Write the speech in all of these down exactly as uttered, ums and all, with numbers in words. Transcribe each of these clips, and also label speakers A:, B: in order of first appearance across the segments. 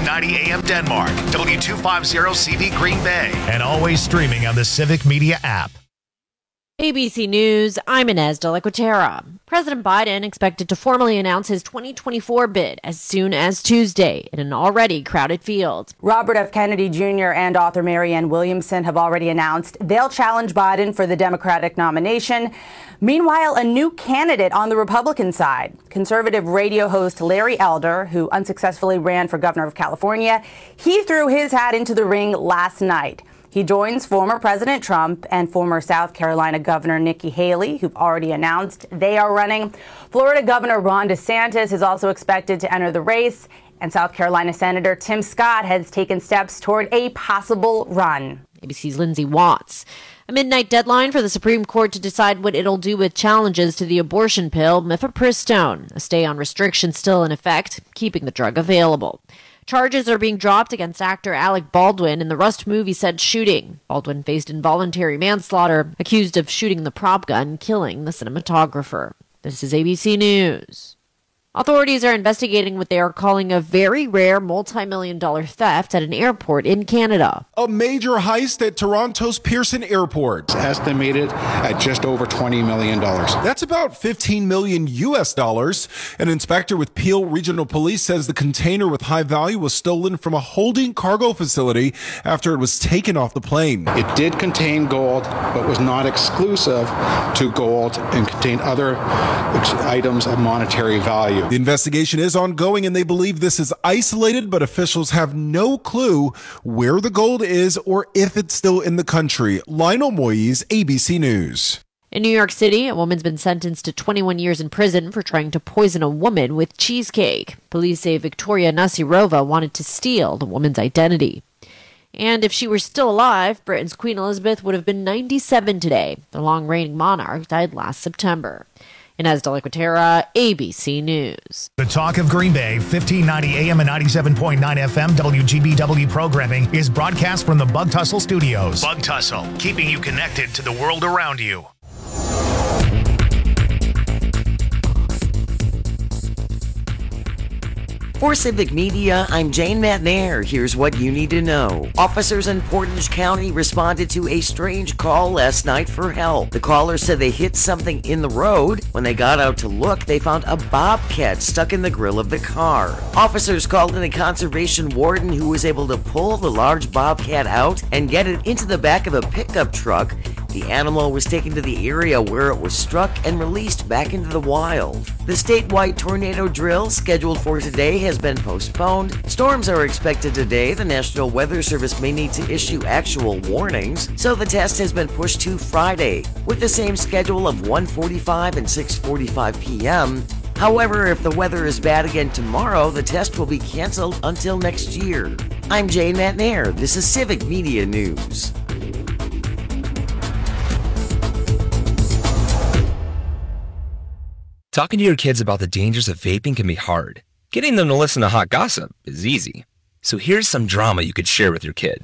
A: ninety A M Denmark, W two fifty C V Green Bay, and always streaming on the Civic Media app.
B: A B C News, I'm Inez de la Cuetara. President Biden expected to formally announce his twenty twenty-four bid as soon as Tuesday in an already crowded field.
C: Robert F. Kennedy Junior and author Marianne Williamson have already announced they'll challenge Biden for the Democratic nomination. Meanwhile, a new candidate on the Republican side, conservative radio host Larry Elder, who unsuccessfully ran for governor of California, he threw his hat into the ring last night. He joins former President Trump and former South Carolina Governor Nikki Haley, who've already announced they are running. Florida Governor Ron DeSantis is also expected to enter the race, and South Carolina Senator Tim Scott has taken steps toward a possible run.
B: A B C's Lindsay Watts. A midnight deadline for the Supreme Court to decide what it'll do with challenges to the abortion pill mifepristone, a stay on restriction still in effect, keeping the drug available. Charges are being dropped against actor Alec Baldwin in the Rust movie set shooting. Baldwin faced involuntary manslaughter, accused of shooting the prop gun, killing the cinematographer. This is A B C News. Authorities are investigating what they are calling a very rare multi-million dollar theft at an airport in Canada.
D: A major heist at Toronto's Pearson Airport.
E: It's estimated at just over twenty million dollars.
D: That's about fifteen million U S dollars. An inspector with Peel Regional Police says the container with high value was stolen from a holding cargo facility after it was taken off the plane.
E: It did contain gold, but was not exclusive to gold and contained other ex- items of monetary value.
D: The investigation is ongoing, and they believe this is isolated, but officials have no clue where the gold is or if it's still in the country. Lionel Moyes, A B C News.
B: In New York City, a woman's been sentenced to twenty-one years in prison for trying to poison a woman with cheesecake. Police say Victoria Nasirova wanted to steal the woman's identity. And if she were still alive, Britain's Queen Elizabeth would have been ninety-seven today. The long-reigning monarch died last September. Inez de la Cuetara, A B C News.
A: The Talk of Green Bay, fifteen ninety A M and ninety-seven point nine F M W G B W programming is broadcast from the Bug Tussle Studios. Bug Tussle, keeping you connected to the world around you.
F: For Civic Media, I'm Jane Matnair. Here's what you need to know. Officers in Portage County responded to a strange call last night for help. The caller said they hit something in the road. When they got out to look, they found a bobcat stuck in the grill of the car. Officers called in a conservation warden who was able to pull the large bobcat out and get it into the back of a pickup truck. The animal was taken to the area where it was struck and released back into the wild. The statewide tornado drill scheduled for today has been postponed. Storms are expected today. The National Weather Service may need to issue actual warnings, so the test has been pushed to Friday with the same schedule of one forty-five and six forty-five p.m. However, if the weather is bad again tomorrow, the test will be canceled until next year. I'm Jane Matnair. This is Civic Media News.
G: Talking to your kids about the dangers of vaping can be hard. Getting them to listen to hot gossip is easy. So here's some drama you could share with your kid.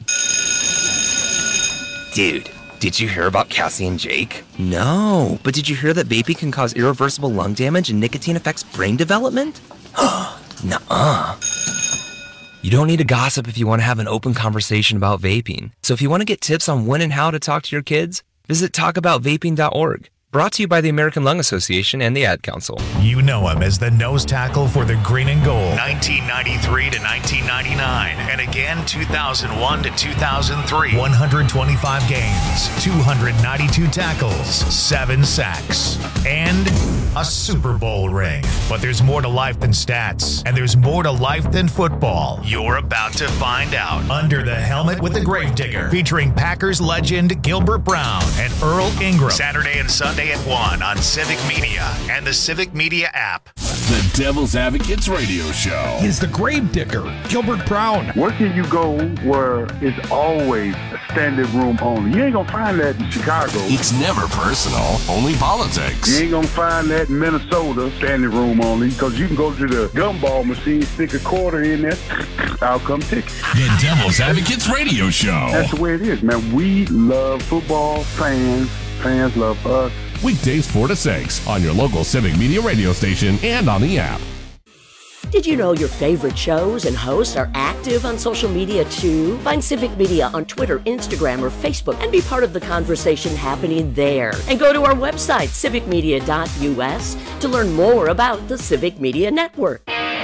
G: Dude, did you hear about Cassie and Jake? No, but did you hear that vaping can cause irreversible lung damage and nicotine affects brain development? Nuh-uh. You don't need to gossip if you want to have an open conversation about vaping. So if you want to get tips on when and how to talk to your kids, visit talk about vaping dot org. Brought to you by the American Lung Association and the Ad Council.
A: You know him as the nose tackle for the Green and Gold, nineteen ninety-three to nineteen ninety-nine, and again two thousand one to two thousand three. one hundred twenty-five games, two hundred ninety-two tackles, seven sacks, and a Super Bowl ring. But there's more to life than stats, and there's more to life than football. You're about to find out. Under the Helmet with the Gravedigger, featuring Packers legend Gilbert Brown and Earl Ingram. Saturday and Sunday at one on Civic Media and the Civic Media app.
H: The Devil's Advocates Radio Show.
I: He's the Gravedigger, Gilbert Brown.
J: Where can you go where it's always a standing room only? You ain't gonna find that in Chicago.
H: It's never personal, only politics.
J: You ain't gonna find that in Minnesota, standing room only, because you can go to the gumball machine, stick a quarter in there, I'll come ticket.
H: The Devil's Advocates Radio Show.
J: That's the way it is, man. We love football, fans, fans love us.
H: Weekdays four to six on your local Civic Media radio station and on the app.
K: Did you know your favorite shows and hosts are active on social media too? Find Civic Media on Twitter, Instagram, or Facebook and be part of the conversation happening there. And go to our website, civic media dot u s, to learn more about the Civic Media Network.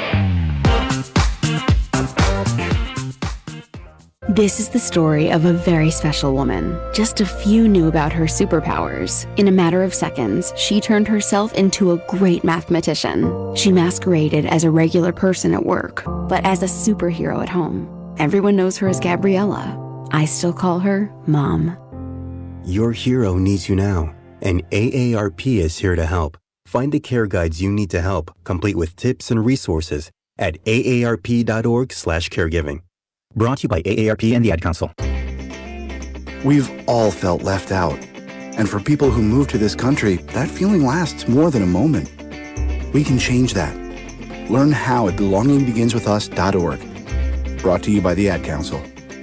L: This is the story of a very special woman. Just a few knew about her superpowers. In a matter of seconds, she turned herself into a great mathematician. She masqueraded as a regular person at work, but as a superhero at home. Everyone knows her as Gabriella. I still call her Mom.
M: Your hero needs you now, and A A R P is here to help. Find the care guides you need to help, complete with tips and resources at A A R P dot org slash caregiving. Brought to you by A A R P and the Ad Council.
N: We've all felt left out. And for people who move to this country, that feeling lasts more than a moment. We can change that. Learn how at belonging begins with us dot org. Brought to you by the Ad Council.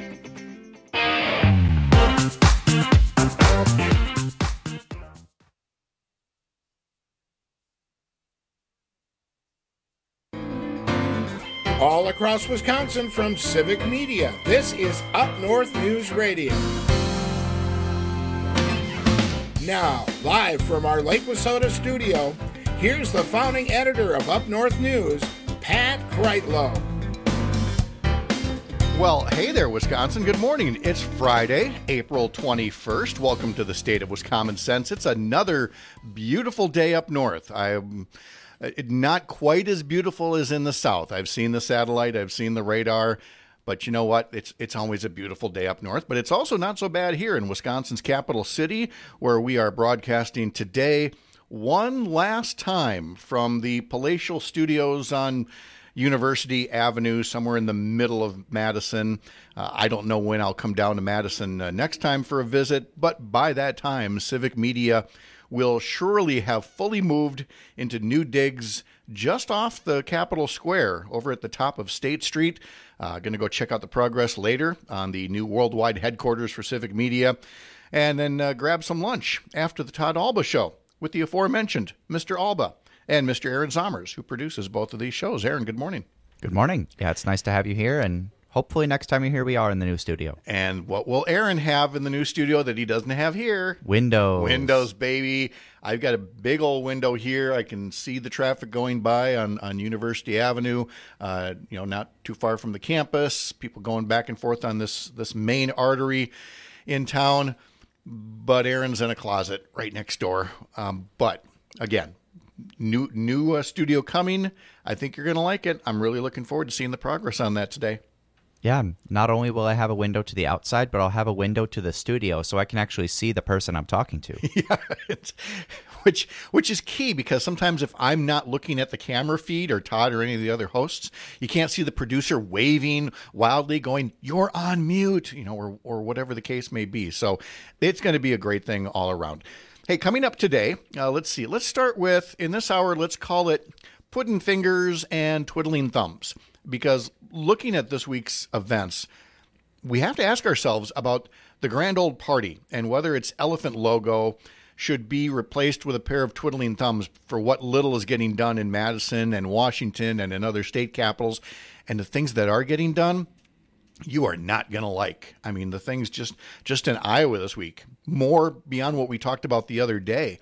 O: All across Wisconsin from Civic Media, this is Up North News Radio. Now, live from our Lake Wissota studio, here's the founding editor of Up North News, Pat Kreitlow.
P: Well, hey there, Wisconsin. Good morning. It's Friday, April twenty-first. Welcome to the state of Wisconsin Sense. It's another beautiful day up north. I'm not quite as beautiful as in the south. I've seen the satellite, I've seen the radar, but you know what? It's it's always a beautiful day up north. But it's also not so bad here in Wisconsin's capital city, where we are broadcasting today one last time from the palatial studios on University Avenue, somewhere in the middle of Madison. Uh, I don't know when I'll come down to Madison uh, next time for a visit, but by that time, Civic Media will surely have fully moved into new digs just off the Capitol Square over at the top of State Street. Uh, going to go check out the progress later on the new worldwide headquarters for Civic Media, and then uh, grab some lunch after the Todd Alba Show with the aforementioned Mister Alba and Mister Aaron Zommers, who produces both of these shows. Aaron, good morning.
Q: Good morning. Yeah, it's nice to have you here, and hopefully next time you're here, we are in the new studio.
P: And what will Aaron have in the new studio that he doesn't have here?
Q: Windows.
P: Windows, baby. I've got a big old window here. I can see the traffic going by on, on University Avenue, uh, you know, not too far from the campus, people going back and forth on this, this main artery in town. But Aaron's in a closet right next door. Um, but, again, new new uh, studio coming. I think you're going to like it. I'm really looking forward to seeing the progress on that today.
Q: Yeah, not only will I have a window to the outside, but I'll have a window to the studio so I can actually see the person I'm talking to.
P: Yeah, it's, which which is key, because sometimes if I'm not looking at the camera feed, or Todd or any of the other hosts, you can't see the producer waving wildly going, "You're on mute," you know, or or whatever the case may be. So it's going to be a great thing all around. Hey, coming up today, uh, let's see. Let's start with, in this hour, let's call it pudding fingers and twiddling thumbs. Because looking at this week's events, we have to ask ourselves about the grand old party and whether its elephant logo should be replaced with a pair of twiddling thumbs for what little is getting done in Madison and Washington and in other state capitals. And the things that are getting done, you are not going to like. I mean, the things just, just in Iowa this week, more beyond what we talked about the other day,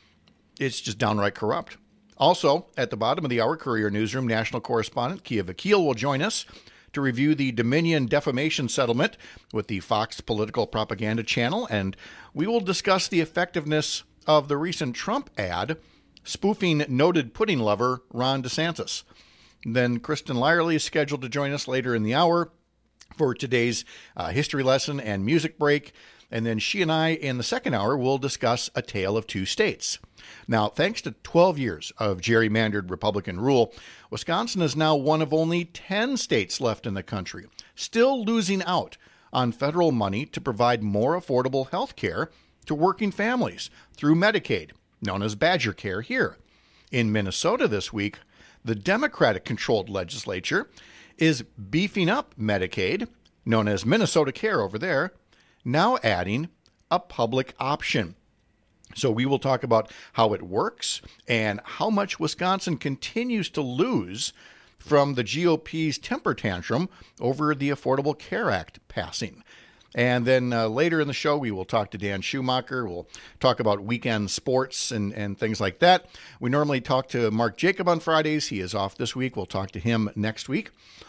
P: it's just downright corrupt. Also, at the bottom of the hour, Courier Newsroom national correspondent Kia Vakil will join us to review the Dominion defamation settlement with the Fox political propaganda channel, and we will discuss the effectiveness of the recent Trump ad spoofing noted pudding lover Ron DeSantis. Then Kristen Lyerly is scheduled to join us later in the hour for today's uh, history lesson and music break. And then she and I, in the second hour, will discuss A Tale of Two States. Now, thanks to twelve years of gerrymandered Republican rule, Wisconsin is now one of only ten states left in the country, still losing out on federal money to provide more affordable health care to working families through Medicaid, known as Badger Care here. In Minnesota this week, the Democratic-controlled legislature is beefing up Medicaid, known as Minnesota Care over there, now adding a public option. So we will talk about how it works and how much Wisconsin continues to lose from the G O P's temper tantrum over the Affordable Care Act passing. And then uh, later in the show, we will talk to Dan Schumacher. We'll talk about weekend sports and, and things like that. We normally talk to Mark Jacob on Fridays. He is off this week. We'll talk to him next week.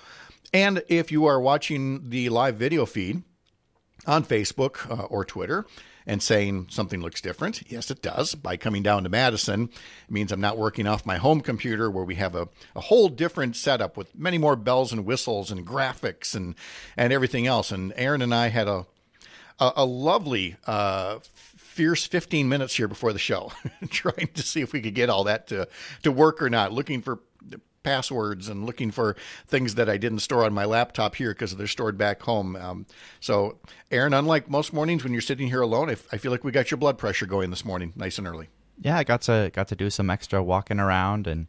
P: And if you are watching the live video feed on Facebook uh, or Twitter and saying something looks different, yes, it does. By coming down to Madison, it means I'm not working off my home computer where we have a, a whole different setup with many more bells and whistles and graphics and, and everything else. And Aaron and I had a a, a lovely, uh, fierce fifteen minutes here before the show, trying to see if we could get all that to, to work or not, looking for passwords and looking for things that I didn't store on my laptop here because they're stored back home. Um, so, Aaron, unlike most mornings when you're sitting here alone, I, I feel like we got your blood pressure going this morning, nice and early.
Q: Yeah, I got to got to do some extra walking around and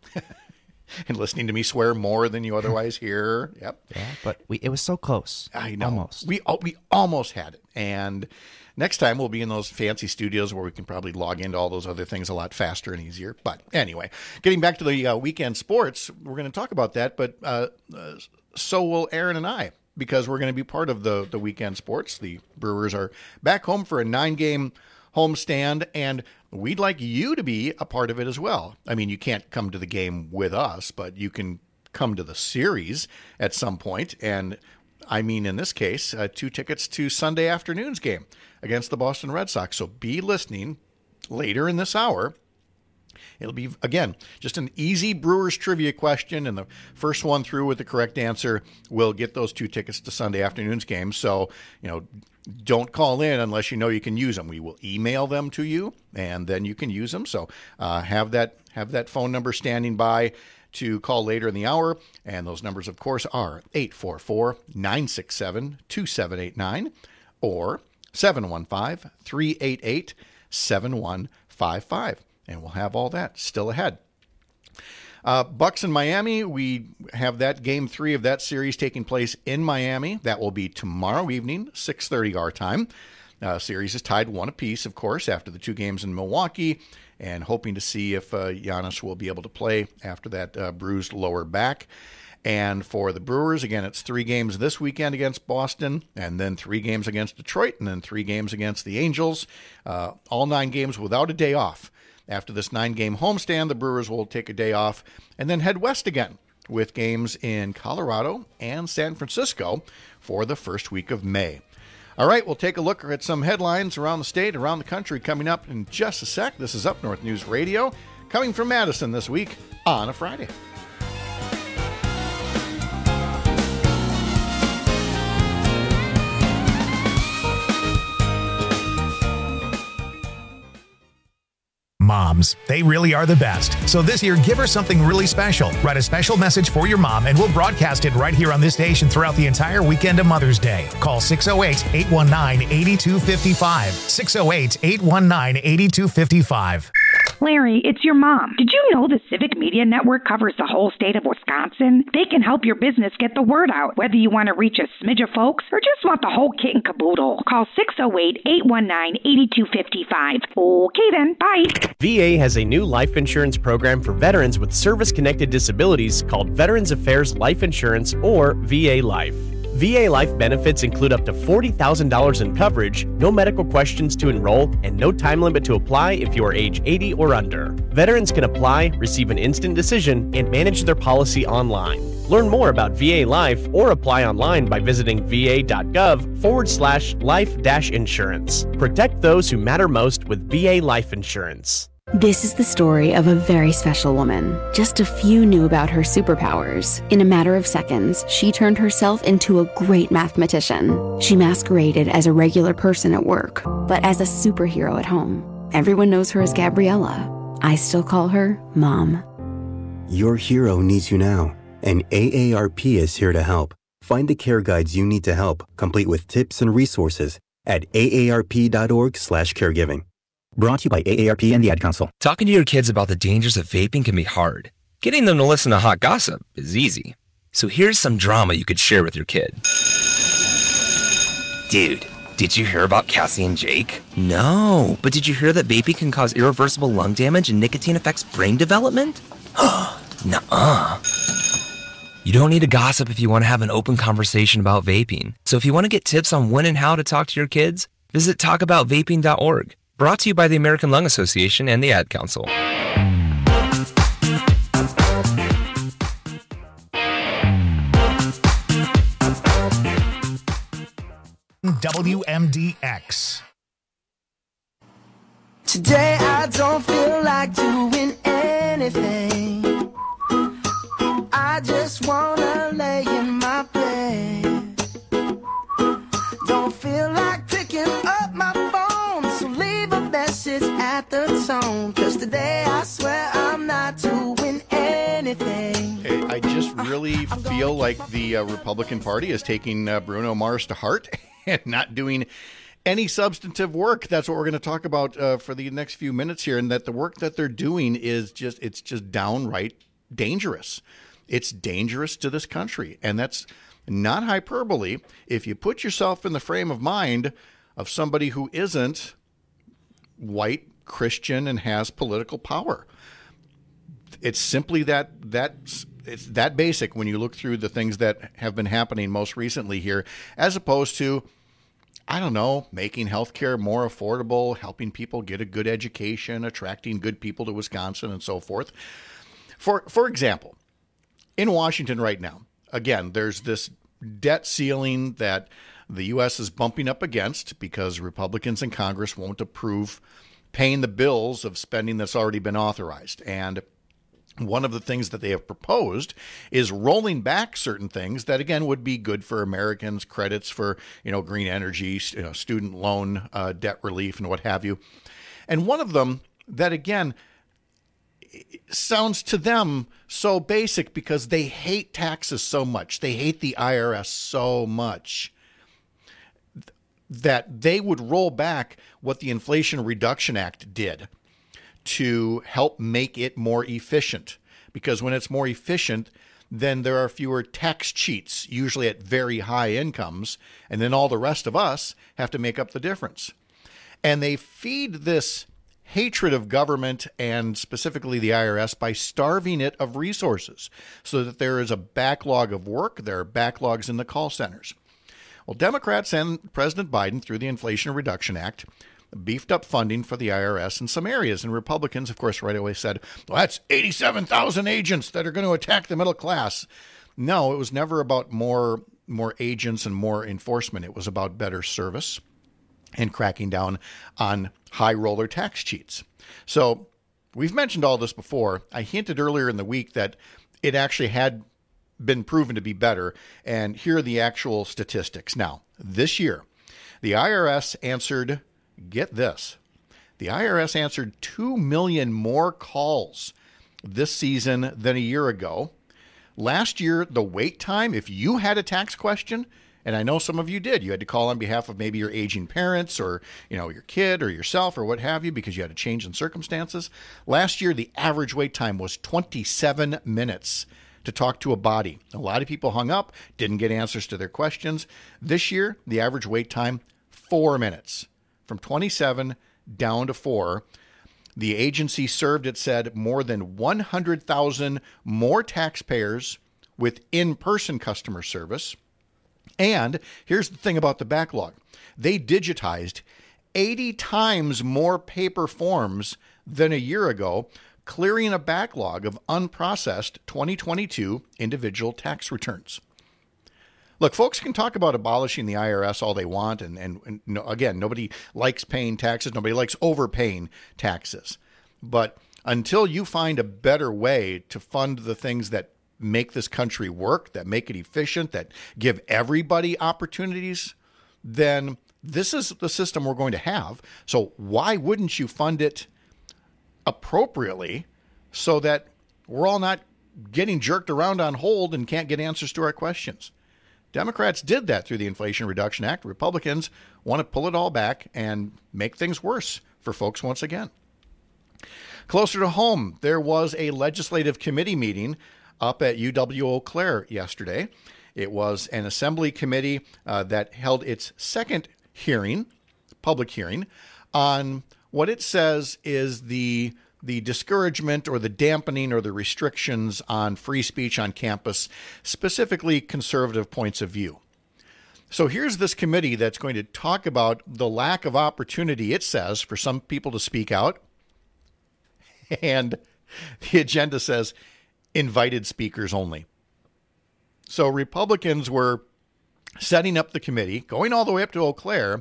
P: and listening to me swear more than you otherwise hear. Yep.
Q: Yeah, but we it was so close.
P: I know.
Q: Almost.
P: We we almost had it, and next time we'll be in those fancy studios where we can probably log into all those other things a lot faster and easier. But anyway, getting back to the uh, weekend sports, we're going to talk about that, but uh, uh, so will Aaron and I, because we're going to be part of the, the weekend sports. The Brewers are back home for a nine-game homestand, and we'd like you to be a part of it as well. I mean, you can't come to the game with us, but you can come to the series at some point, and I mean, in this case, uh, two tickets to Sunday afternoon's game against the Boston Red Sox. So be listening later in this hour. It'll be, again, just an easy Brewers trivia question, and the first one through with the correct answer will get those two tickets to Sunday afternoon's game. So, you know, don't call in unless you know you can use them. We will email them to you, and then you can use them. So uh, have that have that phone number standing by to call later in the hour. And those numbers, of course, are eight four four, nine six seven, two seven eight nine or seven one five, three eight eight, seven one five five. And we'll have all that still ahead. Uh, Bucks in Miami, we have that game three of that series taking place in Miami. That will be tomorrow evening, six thirty our time. Uh, series is tied one apiece, of course, after the two games in Milwaukee, and hoping to see if uh, Giannis will be able to play after that uh, bruised lower back. And for the Brewers, again, it's three games this weekend against Boston, and then three games against Detroit, and then three games against the Angels. Uh, all nine games without a day off. After this nine-game homestand, the Brewers will take a day off and then head west again with games in Colorado and San Francisco for the first week of May. All right, we'll take a look at some headlines around the state, around the country coming up in just a sec. This is Up North News Radio, coming from Madison this week on a Friday.
A: Moms, they really are the best. So this year, give her something really special. Write a special message for your mom, and we'll broadcast it right here on this station throughout the entire weekend of Mother's Day. Call six oh eight, eight one nine, eight two five five. six oh eight, eight one nine, eight two five five.
R: Larry, it's your mom. Did you know the Civic Media Network covers the whole state of Wisconsin? They can help your business get the word out, whether you want to reach a smidge of folks or just want the whole kit and caboodle. Call six oh eight, eight one nine, eight two five five. Okay then, bye.
S: V A has a new life insurance program for veterans with service-connected disabilities called Veterans Affairs Life Insurance, or V A Life. V A Life benefits include up to forty thousand dollars in coverage, no medical questions to enroll, and no time limit to apply if you are age eighty or under. Veterans can apply, receive an instant decision, and manage their policy online. Learn more about V A Life or apply online by visiting va.gov forward slash life dash insurance. Protect those who matter most with V A Life Insurance.
L: This is the story of a very special woman. Just a few knew about her superpowers. In a matter of seconds, she turned herself into a great mathematician. She masqueraded as a regular person at work, but as a superhero at home. Everyone knows her as Gabriella. I still call her Mom.
M: Your hero needs you now, and A A R P is here to help. Find the care guides you need to help, complete with tips and resources at aarp.org slash caregiving.
T: Brought to you by A A R P and the Ad Council.
G: Talking to your kids about the dangers of vaping can be hard. Getting them to listen to hot gossip is easy. So here's some drama you could share with your kid. Dude, did you hear about Cassie and Jake? No, but did you hear that vaping can cause irreversible lung damage and nicotine affects brain development? Nuh-uh. You don't need to gossip if you want to have an open conversation about vaping. So if you want to get tips on when and how to talk to your kids, visit talk about vaping dot org. Brought to you by the American Lung Association and the Ad Council.
A: W M D X.
U: Today I don't feel like doing anything. I just wanna lay in my bed. Don't feel like picking up my phone, so leave a message at the tone. Cause today I swear I'm not doing anything.
P: Hey, I just really feel like the uh, Republican Party is taking uh, Bruno Mars to heart and not doing any substantive work. That's what we're going to talk about uh, for the next few minutes here, and that the work that they're doing is just, it's just downright dangerous. It's dangerous to this country, and that's not hyperbole. If you put yourself in the frame of mind of somebody who isn't white, Christian, and has political power, it's simply that that's it's that basic when you look through the things that have been happening most recently here, as opposed to, I don't know, making healthcare more affordable, helping people get a good education, attracting good people to Wisconsin, and so forth. For for example, in Washington right now, again, there's this debt ceiling that the U S is bumping up against because Republicans in Congress won't approve paying the bills of spending that's already been authorized. And one of the things that they have proposed is rolling back certain things that, again, would be good for Americans, credits for, you know, green energy, you know, student loan uh, debt relief and what have you. And one of them that, again, sounds to them so basic because they hate taxes so much. They hate the I R S so much that they would roll back what the Inflation Reduction Act did to help make it more efficient. Because when it's more efficient, then there are fewer tax cheats, usually at very high incomes, and then all the rest of us have to make up the difference. And they feed this hatred of government and specifically the I R S by starving it of resources so that there is a backlog of work. There are backlogs in the call centers. Well, Democrats and President Biden, through the Inflation Reduction Act, beefed up funding for the I R S in some areas. And Republicans, of course, right away said, well, that's eighty-seven thousand agents that are going to attack the middle class. No, it was never about more, more agents and more enforcement. It was about better service and cracking down on high roller tax cheats. So we've mentioned all this before. I hinted earlier in the week that it actually had been proven to be better. And here are the actual statistics. Now, this year, the I R S answered, get this, the I R S answered two million more calls this season than a year ago. Last year, the wait time, if you had a tax question, and I know some of you did, you had to call on behalf of maybe your aging parents or, you know, your kid or yourself or what have you because you had a change in circumstances. Last year, the average wait time was twenty-seven minutes to talk to a body. A lot of people hung up, didn't get answers to their questions. This year, the average wait time, four minutes. From twenty-seven down to four. The agency served, it said, more than one hundred thousand more taxpayers with in-person customer service. And here's the thing about the backlog. They digitized eighty times more paper forms than a year ago, clearing a backlog of unprocessed twenty twenty-two individual tax returns. Look, folks can talk about abolishing the I R S all they want. And, and, and no, again, nobody likes paying taxes. Nobody likes overpaying taxes. But until you find a better way to fund the things that make this country work, that make it efficient, that give everybody opportunities, then this is the system we're going to have. So why wouldn't you fund it appropriately so that we're all not getting jerked around on hold and can't get answers to our questions? Democrats did that through the Inflation Reduction Act. Republicans want to pull it all back and make things worse for folks once again. Closer to home, there was a legislative committee meeting up at U W Eau Claire yesterday. It was an assembly committee uh, that held its second hearing, public hearing, on what it says is the the discouragement or the dampening or the restrictions on free speech on campus, specifically conservative points of view. So here's this committee that's going to talk about the lack of opportunity, it says, for some people to speak out. And the agenda says invited speakers only. So Republicans were setting up the committee, going all the way up to Eau Claire,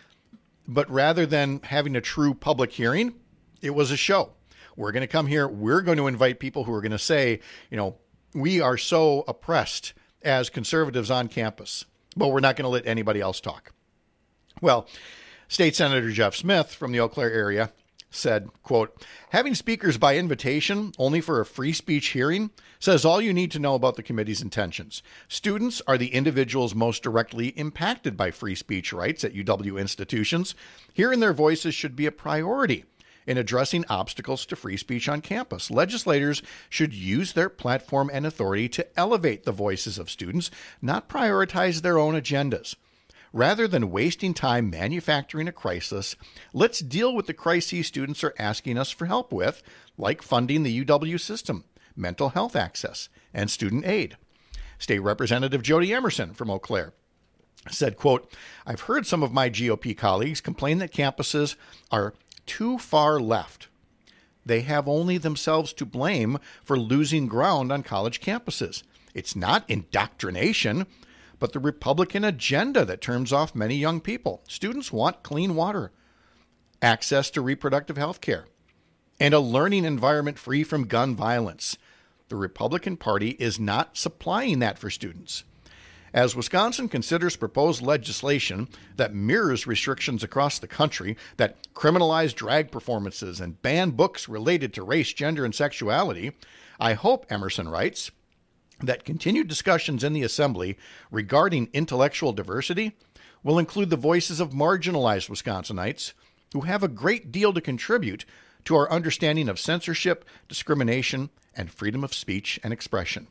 P: but rather than having a true public hearing, it was a show. We're going to come here. We're going to invite people who are going to say, you know, we are so oppressed as conservatives on campus, but we're not going to let anybody else talk. Well, State Senator Jeff Smith from the Eau Claire area said, quote, having speakers by invitation only for a free speech hearing says all you need to know about the committee's intentions. Students are the individuals most directly impacted by free speech rights at U W institutions. Hearing their voices should be a priority in addressing obstacles to free speech on campus. Legislators should use their platform and authority to elevate the voices of students, not prioritize their own agendas. Rather than wasting time manufacturing a crisis, let's deal with the crises students are asking us for help with, like funding the U W system, mental health access, and student aid. State Representative Jody Emerson from Eau Claire said, quote, I've heard some of my G O P colleagues complain that campuses are too far left. They have only themselves to blame for losing ground on college campuses. It's not indoctrination, but the Republican agenda that turns off many young people. Students want clean water, access to reproductive health care, and a learning environment free from gun violence. The Republican Party is not supplying that for students. As Wisconsin considers proposed legislation that mirrors restrictions across the country that criminalize drag performances and ban books related to race, gender, and sexuality, I hope, Emerson writes, that continued discussions in the Assembly regarding intellectual diversity will include the voices of marginalized Wisconsinites who have a great deal to contribute to our understanding of censorship, discrimination, and freedom of speech and expression.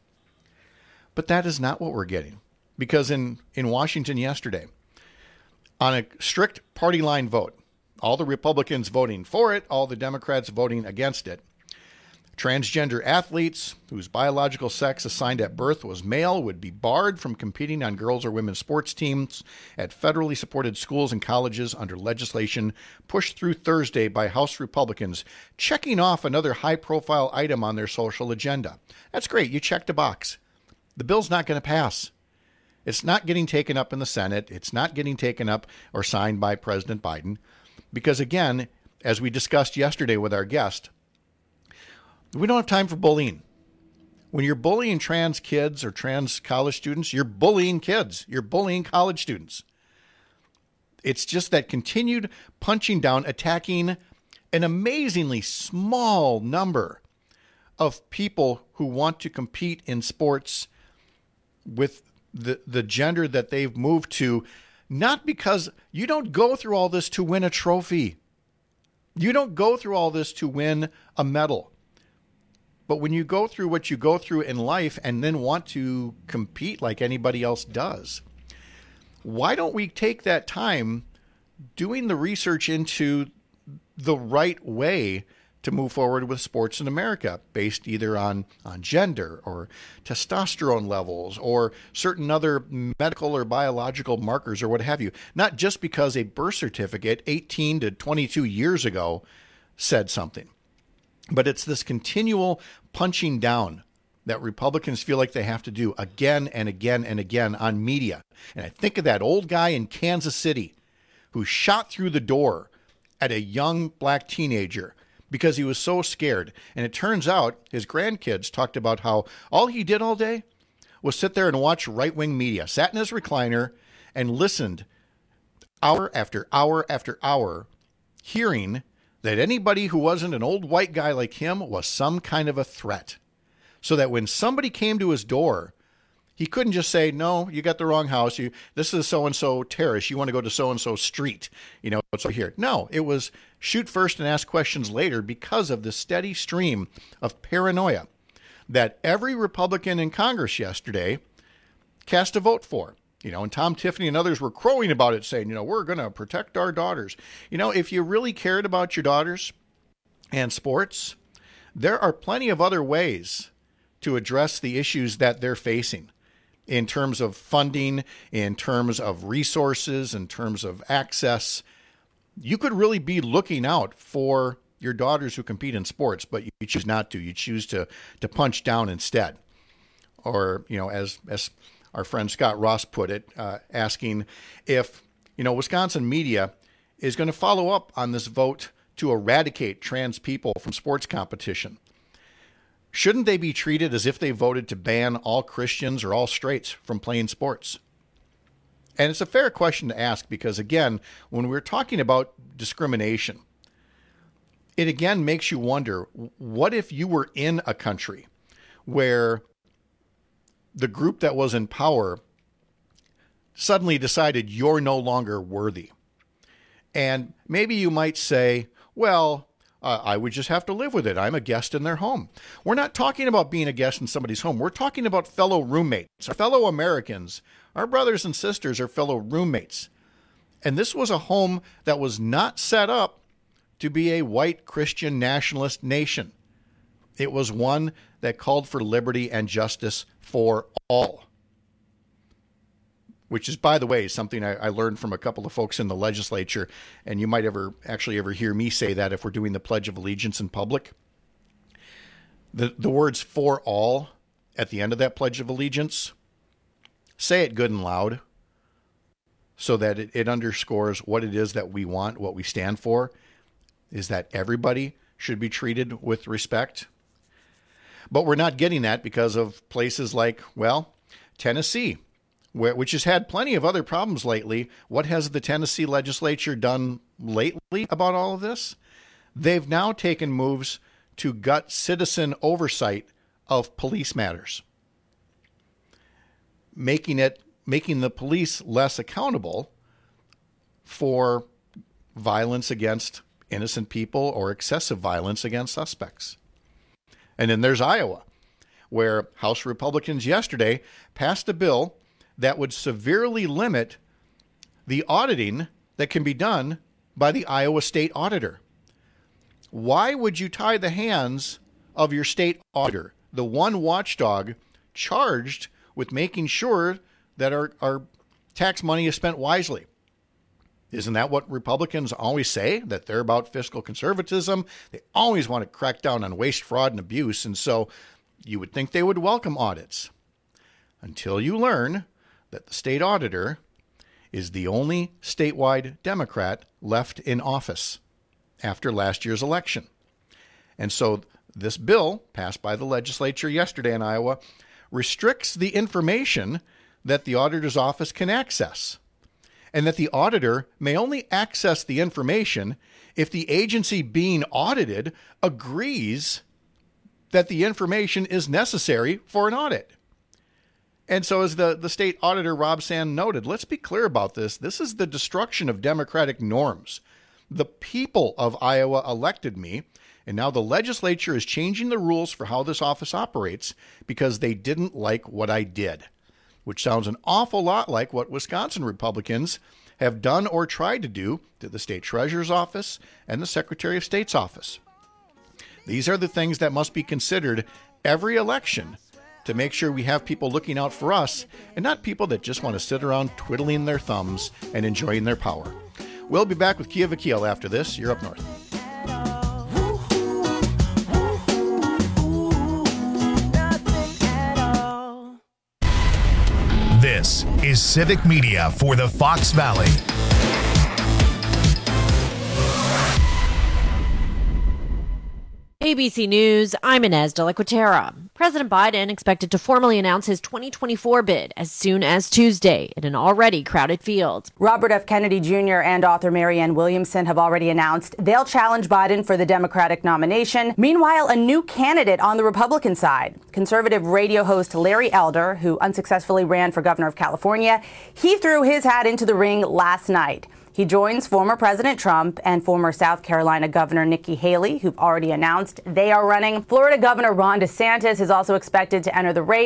P: But that is not what we're getting, because in, in Washington yesterday, on a strict party line vote, all the Republicans voting for it, all the Democrats voting against it, transgender athletes whose biological sex assigned at birth was male would be barred from competing on girls or women's sports teams at federally supported schools and colleges under legislation pushed through Thursday by House Republicans, checking off another high-profile item on their social agenda. That's great. You checked a box. The bill's not going to pass. It's not getting taken up in the Senate. It's not getting taken up or signed by President Biden because, again, as we discussed yesterday with our guest, we don't have time for bullying. When you're bullying trans kids or trans college students, you're bullying kids. You're bullying college students. It's just that continued punching down, attacking an amazingly small number of people who want to compete in sports with the, the gender that they've moved to, not because you don't go through all this to win a trophy. You don't go through all this to win a medal. But when you go through what you go through in life and then want to compete like anybody else does, why don't we take that time doing the research into the right way to move forward with sports in America, based either on, on gender or testosterone levels or certain other medical or biological markers or what have you. Not just because a birth certificate eighteen to twenty-two years ago said something, but it's this continual punching down that Republicans feel like they have to do again and again and again on media. And I think of that old guy in Kansas City who shot through the door at a young black teenager because he was so scared. And it turns out his grandkids talked about how all he did all day was sit there and watch right-wing media, sat in his recliner and listened hour after hour after hour, hearing that anybody who wasn't an old white guy like him was some kind of a threat. So that when somebody came to his door, he couldn't just say, no, you got the wrong house. You, this is so-and-so terrace. You want to go to so-and-so street. You know, it's over here. No, it was shoot first and ask questions later because of the steady stream of paranoia that every Republican in Congress yesterday cast a vote for. You know, and Tom Tiffany and others were crowing about it, saying, you know, we're going to protect our daughters. You know, if you really cared about your daughters and sports, there are plenty of other ways to address the issues that they're facing in terms of funding, in terms of resources, in terms of access. You could really be looking out for your daughters who compete in sports, but you choose not to. You choose to to punch down instead. Or, you know, as as our friend Scott Ross put it, uh, asking if, you know, Wisconsin media is going to follow up on this vote to eradicate trans people from sports competition. Shouldn't they be treated as if they voted to ban all Christians or all straights from playing sports? And it's a fair question to ask because, again, when we're talking about discrimination, it again makes you wonder, what if you were in a country where the group that was in power suddenly decided you're no longer worthy? And maybe you might say, well, uh, I would just have to live with it. I'm a guest in their home. We're not talking about being a guest in somebody's home. We're talking about fellow roommates, our fellow Americans. Our brothers and sisters are fellow roommates. And this was a home that was not set up to be a white Christian nationalist nation. It was one that called for liberty and justice for all. Which is, by the way, something I, I learned from a couple of folks in the legislature, and you might ever actually ever hear me say that if we're doing the Pledge of Allegiance in public. The, the words "for all" at the end of that Pledge of Allegiance, say it good and loud so that it, it underscores what it is that we want, what we stand for, is that everybody should be treated with respect. But we're not getting that because of places like, well, Tennessee, where, which has had plenty of other problems lately. What has the Tennessee legislature done lately about all of this? They've now taken moves to gut citizen oversight of police matters, making it making the police less accountable for violence against innocent people or excessive violence against suspects. And then there's Iowa, where House Republicans yesterday passed a bill that would severely limit the auditing that can be done by the Iowa State Auditor. Why would you tie the hands of your state auditor, the one watchdog charged with making sure that our, our tax money is spent wisely? Isn't that what Republicans always say, that they're about fiscal conservatism? They always want to crack down on waste, fraud, and abuse, and so you would think they would welcome audits. Until you learn that the state auditor is the only statewide Democrat left in office after last year's election. And so this bill, passed by the legislature yesterday in Iowa, restricts the information that the auditor's office can access, and that the auditor may only access the information if the agency being audited agrees that the information is necessary for an audit. And so, as the, the state auditor, Rob Sand, noted, let's be clear about this. This is the destruction of democratic norms. The people of Iowa elected me, and now the legislature is changing the rules for how this office operates because they didn't like what I did, which sounds an awful lot like what Wisconsin Republicans have done or tried to do to the state treasurer's office and the Secretary of State's office. These are the things that must be considered every election to make sure we have people looking out for us and not people that just want to sit around twiddling their thumbs and enjoying their power. We'll be back with Kia Vakil after this. You're up north.
A: This is Civic Media for the Fox Valley.
B: A B C News, I'm Inez de la Quatera. President Biden expected to formally announce his twenty twenty-four bid as soon as Tuesday in an already crowded field.
C: Robert F. Kennedy Junior and author Marianne Williamson have already announced they'll challenge Biden for the Democratic nomination. Meanwhile, a new candidate on the Republican side, conservative radio host Larry Elder, who unsuccessfully ran for governor of California, he threw his hat into the ring last night. He joins former President Trump and former South Carolina Governor Nikki Haley, who've already announced they are running. Florida Governor Ron DeSantis is also expected to enter the race,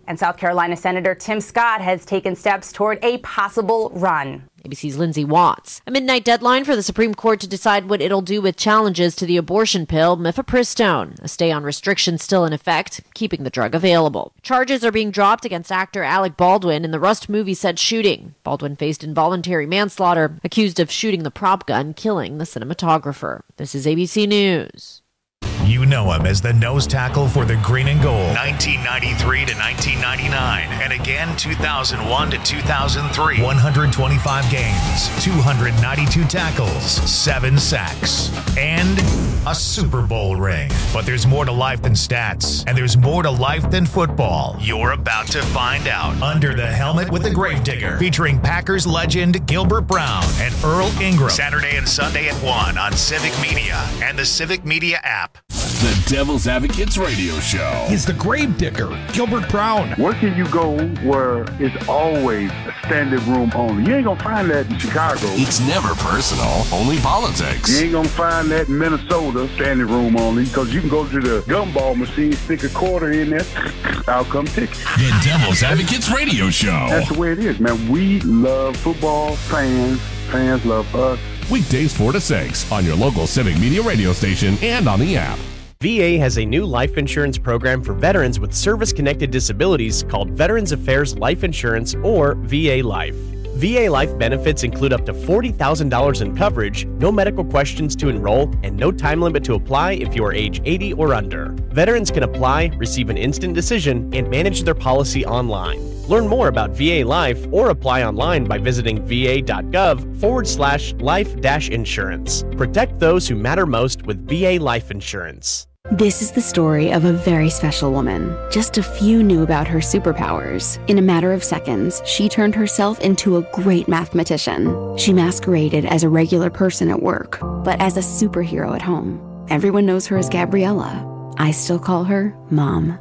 C: And South Carolina Senator Tim Scott has taken steps toward a possible run.
B: A B C's Lindsay Watts. A midnight deadline for the Supreme Court to decide what it'll do with challenges to the abortion pill mifepristone, a stay on restrictions still in effect, keeping the drug available. Charges are being dropped against actor Alec Baldwin in the Rust movie set shooting. Baldwin faced involuntary manslaughter, accused of shooting the prop gun, killing the cinematographer. This is A B C News.
A: You know him as the nose tackle for the Green and Gold, nineteen ninety-three to nineteen ninety-nine, and again two thousand one to two thousand three. one hundred twenty-five games, two hundred ninety-two tackles, seven sacks, and a Super Bowl ring. But there's more to life than stats, and there's more to life than football. You're about to find out. Under the Helmet with the Gravedigger, featuring Packers legend Gilbert Brown and Earl Ingram. Saturday and Sunday at one on Civic Media and the Civic Media app.
H: The Devil's Advocates Radio Show.
I: He's the Gravedigger, Gilbert Brown.
J: Where can you go where it's always standing room only? You ain't gonna find that in Chicago.
H: It's never personal, only politics.
J: You ain't gonna find that in Minnesota, standing room only, because you can go to the gumball machine, stick a quarter in there, I'll come take it.
H: The Devil's Advocates Radio Show.
J: That's the way it is, man. We love football, fans, fans love us.
H: Weekdays four to six on your local Civic Media radio station and on the app.
S: V A has a new life insurance program for veterans with service-connected disabilities called Veterans Affairs Life Insurance, or V A Life. V A Life benefits include up to forty thousand dollars in coverage, no medical questions to enroll, and no time limit to apply if you are age eighty or under. Veterans can apply, receive an instant decision, and manage their policy online. Learn more about V A Life or apply online by visiting va.gov forward slash life dash insurance. Protect those who matter most with V A Life Insurance.
L: This is the story of a very special woman. Just a few knew about her superpowers. In a matter of seconds, she turned herself into a great mathematician. She masqueraded as a regular person at work, but as a superhero at home. Everyone knows her as Gabriella. I still call her Mom.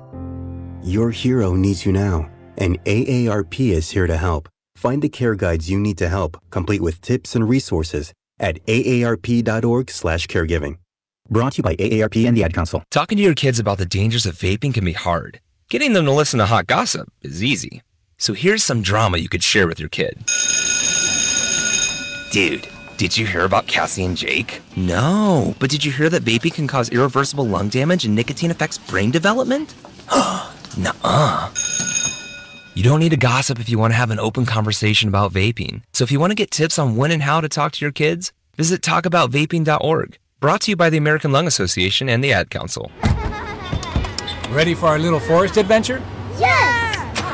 M: Your hero needs you now, and A A R P is here to help. Find the care guides you need to help, complete with tips and resources at aarp.org slash caregiving. Brought to you by A A R P and the Ad Council.
G: Talking to your kids about the dangers of vaping can be hard. Getting them to listen to hot gossip is easy. So here's some drama you could share with your kid. Dude, did you hear about Cassie and Jake? No, but did you hear that vaping can cause irreversible lung damage and nicotine affects brain development? Nuh-uh. You don't need to gossip if you want to have an open conversation about vaping. So if you want to get tips on when and how to talk to your kids, visit talk about vaping dot org. Brought to you by the American Lung Association and the Ad Council.
E: Ready for our little forest adventure?
U: Yes!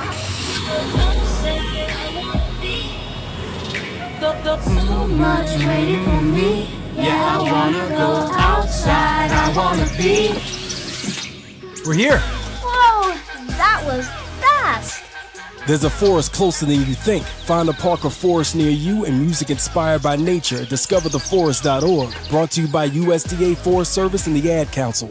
U: So much waiting for me. Yeah, I wanna go outside. I wanna be.
E: We're here.
U: Whoa, that was fast.
V: There's a forest closer than you think. Find a park or forest near you and music inspired by nature at discover the forest dot org. Brought to you by U S D A Forest Service and the Ad Council.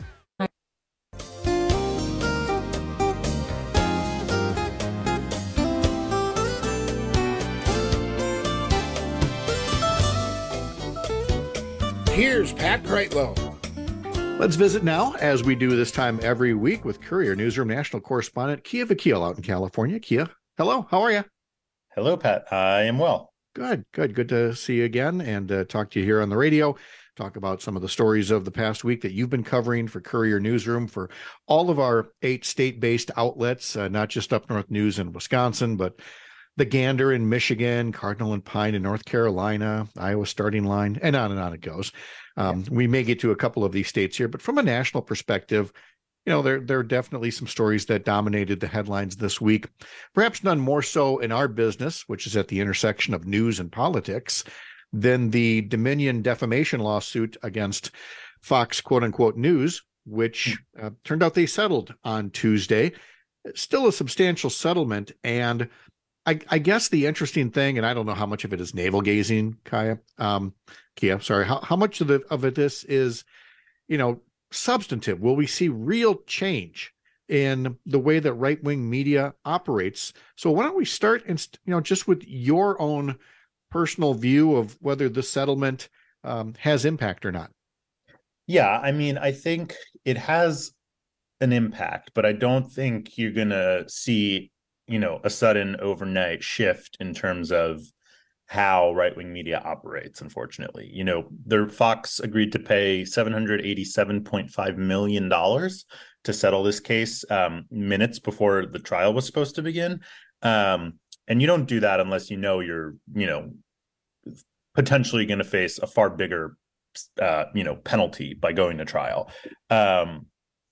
O: Here's Pat Kreitlow. Let's visit now, as we do this time every week, with Courier Newsroom national correspondent Kia Vakil out in California. Kia, hello, how are you?
W: Hello, Pat. I am well.
O: Good, good. Good to see you again and uh, talk to you here on the radio. Talk about some of the stories of the past week that you've been covering for Courier Newsroom for all of our eight state-based outlets, uh, not just Up North News in Wisconsin, but the Gander in Michigan, Cardinal and Pine in North Carolina, Iowa Starting Line, and on and on it goes. Um, yeah. We may get to a couple of these states here, but from a national perspective, you know, there, there are definitely some stories that dominated the headlines this week, perhaps none more so in our business, which is at the intersection of news and politics, than the Dominion defamation lawsuit against Fox quote unquote news, which uh, turned out they settled on Tuesday. Still a substantial settlement. And I, I guess the interesting thing, and I don't know how much of it is navel gazing, Kaya, um, Kia, sorry, how, how much of it, of it this is, you know, substantive? Will we see real change in the way that right-wing media operates? So why don't we start, in, you know, just with your own personal view of whether the settlement um, has impact or not?
W: Yeah, I mean, I think it has an impact, but I don't think you're going to see, you know, a sudden overnight shift in terms of how right-wing media operates, unfortunately. You know, their Fox agreed to pay seven hundred eighty-seven point five million dollars to settle this case um, minutes before the trial was supposed to begin. Um, and you don't do that unless you know you're, you know, potentially going to face a far bigger, uh, you know, penalty by going to trial. Um,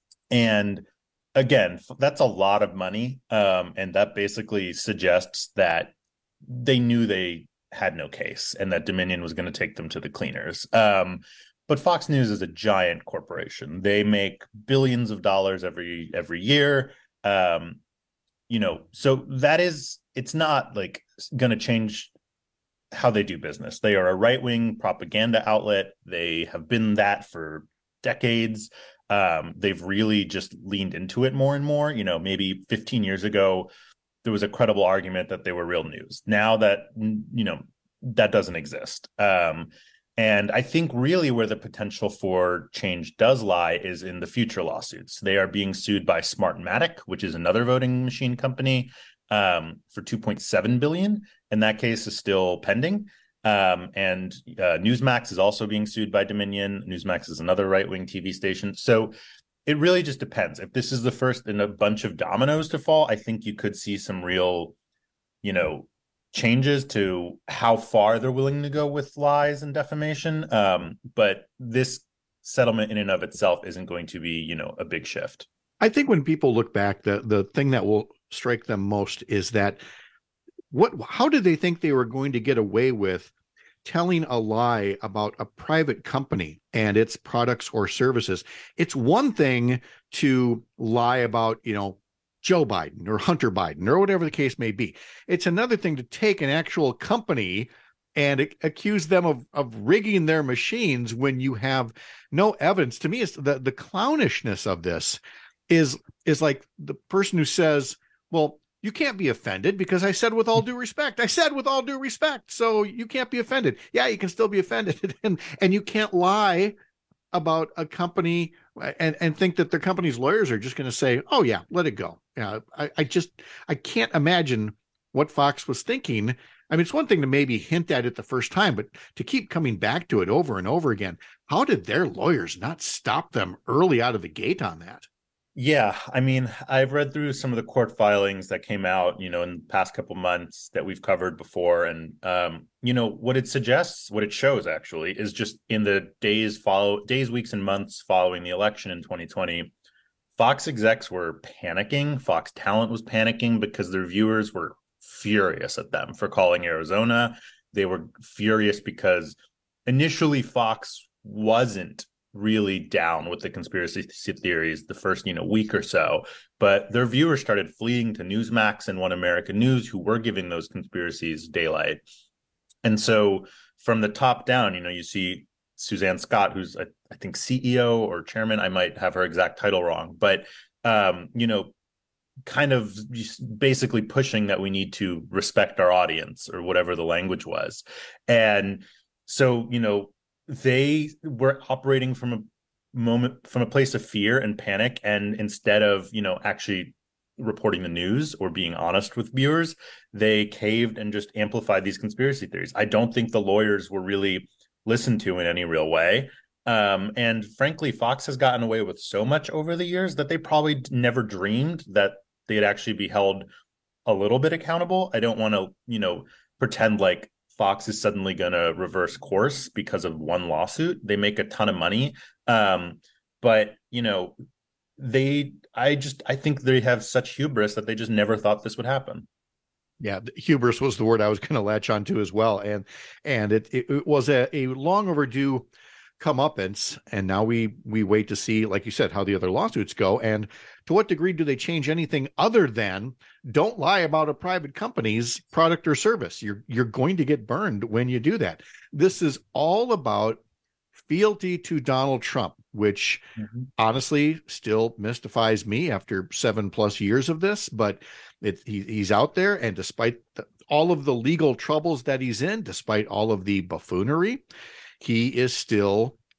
W: and again, that's a lot of money. Um, and that basically suggests that they knew they had no case and that Dominion was going to take them to the cleaners. Um, but Fox News is a giant corporation. They make billions of dollars every every year. Um, you know, so that is, it's not like going to change how they do business. They are a right-wing propaganda outlet. They have been that for decades. Um, they've really just leaned into it more and more. You know, maybe fifteen years ago, there was a credible argument that they were real news. Now that, you know, that doesn't exist. Um, and I think really where the potential for change does lie is in the future lawsuits. They are being sued by Smartmatic, which is another voting machine company, um, for two point seven billion dollars. And that case is still pending. Um, and uh, Newsmax is also being sued by Dominion. Newsmax is another right-wing T V station. So it really just depends. If this is the first in a bunch of dominoes to fall, I think you could see some real, you know, changes to how far they're willing to go with lies and defamation. Um, but this settlement in and of itself isn't going to be, you know, a big shift.
O: I think when people look back, the the thing that will strike them most is that what how did they think they were going to get away with telling a lie about a private company and its products or services? It's one thing to lie about, you know, Joe Biden or Hunter Biden or whatever the case may be. It's another thing to take an actual company and a- accuse them of, of rigging their machines when you have no evidence. To me, it's the, the clownishness of this is, is like the person who says, well, you can't be offended because I said with all due respect. I said with all due respect, so you can't be offended. Yeah, you can still be offended, and and you can't lie about a company and and think that the company's lawyers are just going to say, oh yeah, let it go. Yeah, I, I just I can't imagine what Fox was thinking. I mean, it's one thing to maybe hint at it the first time, but to keep coming back to it over and over again, how did their lawyers not stop them early out of the gate on that?
W: Yeah, I mean, I've read through some of the court filings that came out, you know, in the past couple months that we've covered before. And, um, you know, what it suggests, what it shows actually is just in the days follow days, weeks and months following the election in twenty twenty, Fox execs were panicking. Fox talent was panicking because their viewers were furious at them for calling Arizona. They were furious because initially Fox wasn't really down with the conspiracy theories the first, you know, week or so, but their viewers started fleeing to Newsmax and One American News, who were giving those conspiracies daylight. And so from the top down, you know, you see Suzanne Scott, who's a, I think C E O or chairman, I might have her exact title wrong, but um, you know, kind of just basically pushing that we need to respect our audience or whatever the language was. And so, you know, they were operating from a moment, from a place of fear and panic. And instead of, you know, actually reporting the news or being honest with viewers, they caved and just amplified these conspiracy theories. I don't think the lawyers were really listened to in any real way. Um, and frankly, Fox has gotten away with so much over the years that they probably never dreamed that they'd actually be held a little bit accountable. I don't want to, you know, pretend like Fox is suddenly going to reverse course because of one lawsuit. They make a ton of money. Um, but, you know, they, I just, I think they have such hubris that they just never thought this would happen.
O: Yeah, hubris was the word I was going to latch onto as well. And, and it, it, it was a, a long overdue comeuppance. And now we, we wait to see, like you said, how the other lawsuits go. And to what degree do they change anything other than don't lie about a private company's product or service? You're, you're going to get burned when you do that. This is all about fealty to Donald Trump, which mm-hmm. honestly still mystifies me after seven plus years of this, but it, he, he's out there. And despite the, all of the legal troubles that he's in, despite all of the buffoonery, he is still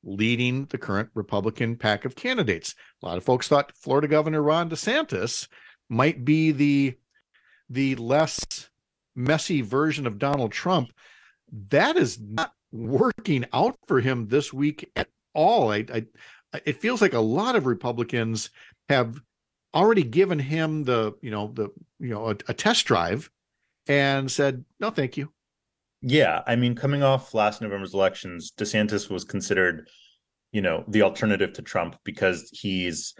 O: leading the current Republican pack of candidates. A lot of folks thought Florida Governor Ron DeSantis might be the, the less messy version of Donald Trump. That is not working out for him this week at all. I, I, it feels like a lot of Republicans have already given him the, you know, the, you know, a, a test drive and said, no, thank you.
W: Yeah, I mean, coming off last November's elections, DeSantis was considered, you know, the alternative to Trump because he's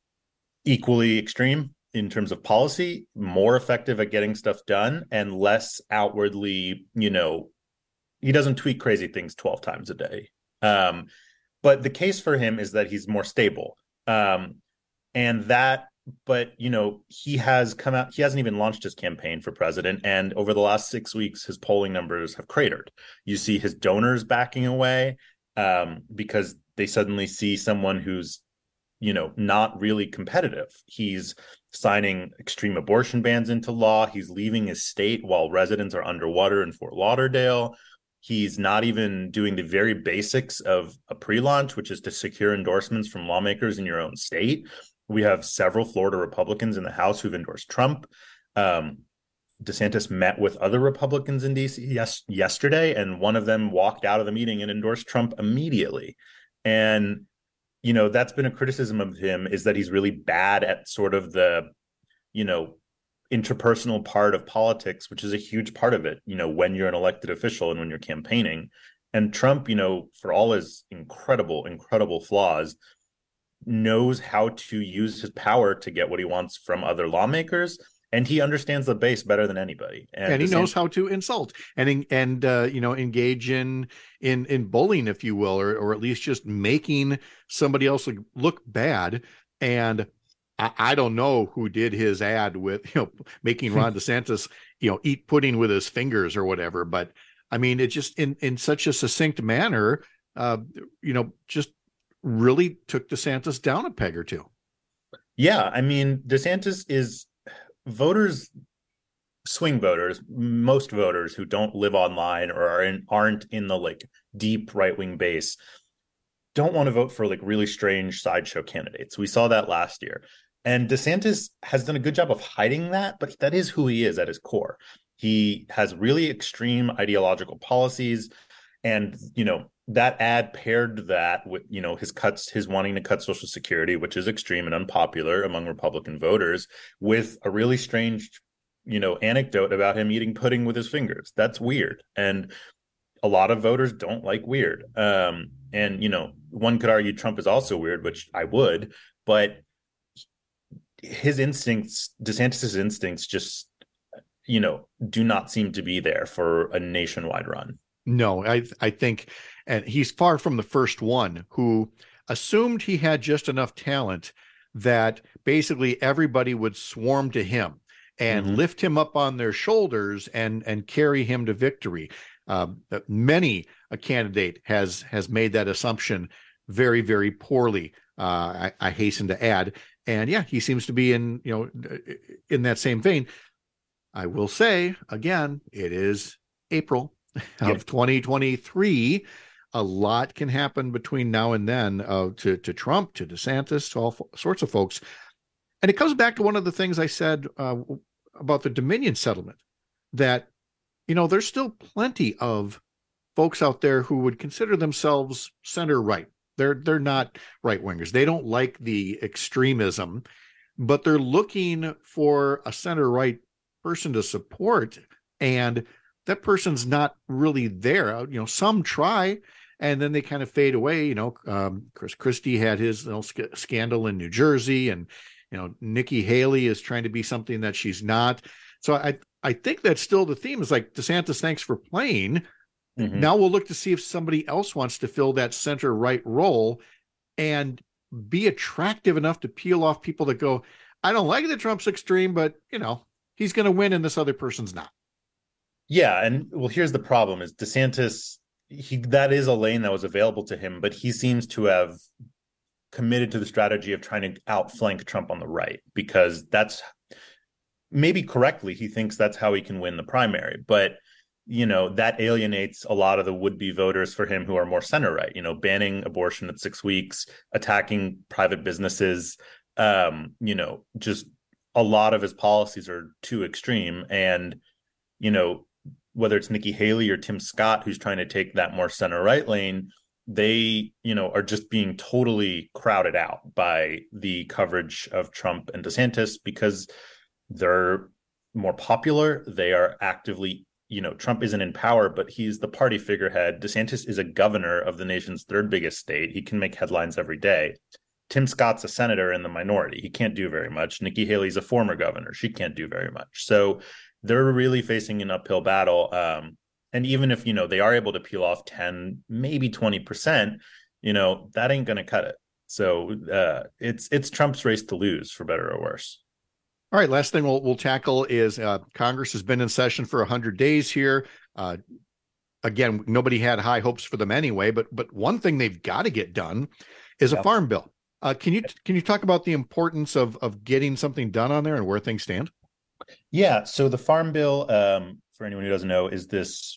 W: equally extreme in terms of policy, more effective at getting stuff done, and less outwardly, you know, he doesn't tweet crazy things twelve times a day. Um, but the case for him is that he's more stable. Um, and that But, you know, he has come out, he hasn't even launched his campaign for president. And over the last six weeks, his polling numbers have cratered. You see his donors backing away um, because they suddenly see someone who's, you know, not really competitive. He's signing extreme abortion bans into law. He's leaving his state while residents are underwater in Fort Lauderdale. He's not even doing the very basics of a pre-launch, which is to secure endorsements from lawmakers in your own state. We have several Florida Republicans in the House who've endorsed Trump. Um, DeSantis met with other Republicans in D C yes, yesterday, and one of them walked out of the meeting and endorsed Trump immediately. And, you know, that's been a criticism of him, is that he's really bad at sort of the, you know, interpersonal part of politics, which is a huge part of it, you know, when you're an elected official and when you're campaigning. And Trump, you know, for all his incredible, incredible flaws, knows how to use his power to get what he wants from other lawmakers, and he understands the base better than anybody. And,
O: and he
W: same-
O: knows how to insult and and uh, you know, engage in in in bullying, if you will, or or at least just making somebody else look, look bad. And I, I don't know who did his ad with, you know, making Ron DeSantis, you know, eat pudding with his fingers or whatever. But I mean, it just in in such a succinct manner, uh, you know, just really took DeSantis down a peg or two.
W: Yeah, I mean, DeSantis is voters, swing voters, most voters who don't live online or are in, aren't in the like deep right-wing base, don't want to vote for like really strange sideshow candidates. We saw that last year. And DeSantis has done a good job of hiding that, but that is who he is at his core. He has really extreme ideological policies. And, you know, that ad paired that with, you know, his cuts, his wanting to cut Social Security, which is extreme and unpopular among Republican voters, with a really strange, you know, anecdote about him eating pudding with his fingers. That's weird. And a lot of voters don't like weird. Um, and, you know, one could argue Trump is also weird, which I would, but his instincts, DeSantis's instincts just, you know, do not seem to be there for a nationwide run.
O: No, I I think, and he's far from the first one who assumed he had just enough talent that basically everybody would swarm to him and mm-hmm. lift him up on their shoulders and and carry him to victory. Uh, many a candidate has has made that assumption very, very poorly. Uh, I, I hasten to add, and yeah, he seems to be in you know in that same vein. I will say again, it is April of yep. twenty twenty-three. A lot can happen between now and then uh, to, to Trump, to DeSantis, to all f- sorts of folks. And it comes back to one of the things I said uh, about the Dominion settlement, that, you know, there's still plenty of folks out there who would consider themselves center right. They're, they're not right wingers. They don't like the extremism, but they're looking for a center right person to support. And that person's not really there. You know, some try and then they kind of fade away. You know, um, Chris Christie had his little sc- scandal in New Jersey, and, you know, Nikki Haley is trying to be something that she's not. So I, I think that's still the theme, is like, DeSantis, thanks for playing. Mm-hmm. Now we'll look to see if somebody else wants to fill that center right role and be attractive enough to peel off people that go, I don't like that Trump's extreme, but, you know, he's going to win and this other person's not.
W: Yeah, and well, here's the problem: is DeSantis, he that is a lane that was available to him, but he seems to have committed to the strategy of trying to outflank Trump on the right, because that's maybe correctly he thinks that's how he can win the primary. But you know, that alienates a lot of the would-be voters for him who are more center-right, you know, banning abortion at six weeks, attacking private businesses, um, you know, just a lot of his policies are too extreme. And, you know, whether it's Nikki Haley or Tim Scott, who's trying to take that more center-right lane, they, you know, are just being totally crowded out by the coverage of Trump and DeSantis because they're more popular. They are actively, you know, Trump isn't in power, but he's the party figurehead. DeSantis is a governor of the nation's third biggest state. He can make headlines every day. Tim Scott's a senator in the minority. He can't do very much. Nikki Haley's a former governor. She can't do very much. So they're really facing an uphill battle. Um, and even if, you know, they are able to peel off ten, maybe twenty percent, you know, that ain't going to cut it. So uh, it's it's Trump's race to lose, for better or worse.
O: All right, last thing we'll, we'll tackle is uh, Congress has been in session for one hundred days here. Uh, again, nobody had high hopes for them anyway, but but one thing they've got to get done is a farm bill. Uh, can you can you talk about the importance of of getting something done on there and where things stand?
W: Yeah, so the Farm Bill, um, for anyone who doesn't know, is this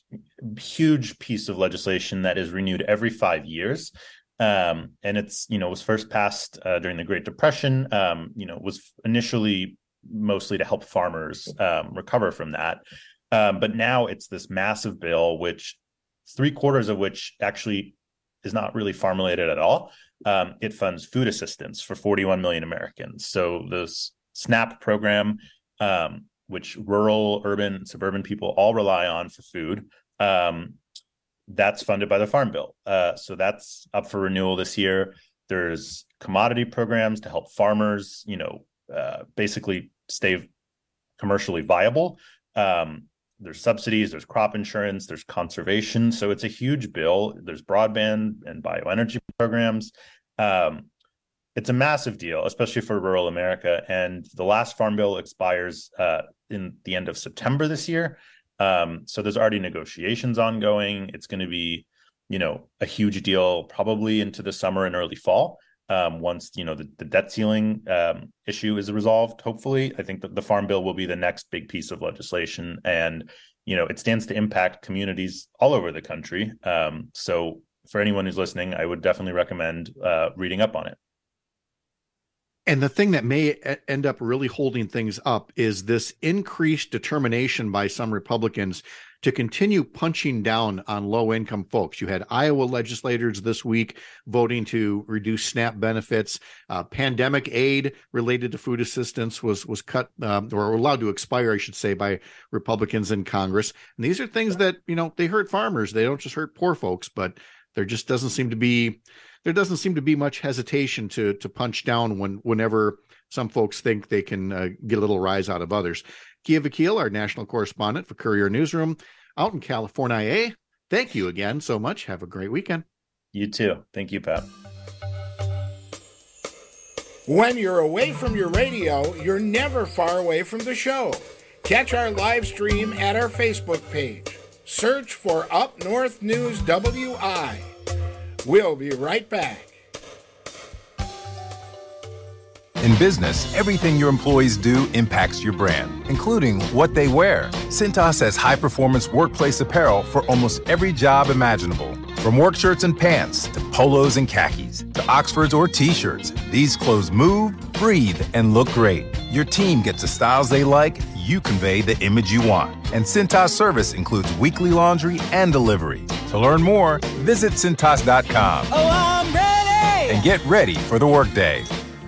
W: huge piece of legislation that is renewed every five years. Um, and it's, you know, was first passed uh, during the Great Depression, um, you know, was initially mostly to help farmers um, recover from that. Um, but now it's this massive bill, which three quarters of which actually is not really farm related at all. Um, it funds food assistance for forty-one million Americans. So this SNAP program, um, which rural, urban, suburban people all rely on for food, um, that's funded by the Farm Bill. Uh, so that's up for renewal this year. There's commodity programs to help farmers, you know, uh, basically stay commercially viable. Um, there's subsidies, there's crop insurance, there's conservation. So it's a huge bill. There's broadband and bioenergy programs. Um, it's a massive deal, especially for rural America. And the last Farm Bill expires uh, in the end of September this year. Um, so there's already negotiations ongoing. It's going to be, you know, a huge deal probably into the summer and early fall. Um, once, you know, the, the debt ceiling um, issue is resolved, hopefully. I think that the Farm Bill will be the next big piece of legislation. And, you know, it stands to impact communities all over the country. Um, so for anyone who's listening, I would definitely recommend uh, reading up on it.
O: And the thing that may end up really holding things up is this increased determination by some Republicans to continue punching down on low-income folks. You had Iowa legislators this week voting to reduce SNAP benefits. Uh, pandemic aid related to food assistance was was cut um, or allowed to expire, I should say, by Republicans in Congress. And these are things that, you know, they hurt farmers. They don't just hurt poor folks, but there just doesn't seem to be there doesn't seem to be much hesitation to to punch down when whenever some folks think they can uh, get a little rise out of others. Kia Vakil, our national correspondent for Courier Newsroom out in California. Thank you again so much. Have a great weekend.
W: You too. Thank you, Pat.
D: When you're away from your radio, you're never far away from the show. Catch our live stream at our Facebook page. Search for Up North News W I. We'll be right back.
F: In business, everything your employees do impacts your brand, including what they wear. Cintas has high-performance workplace apparel for almost every job imaginable. From work shirts and pants, to polos and khakis, to Oxfords or T-shirts, these clothes move, breathe, and look great. Your team gets the styles they like, you convey the image you want. And Cintas service includes weekly laundry and delivery. To learn more, visit Cintas dot com.
U: Oh, I'm ready!
F: And get ready for the workday.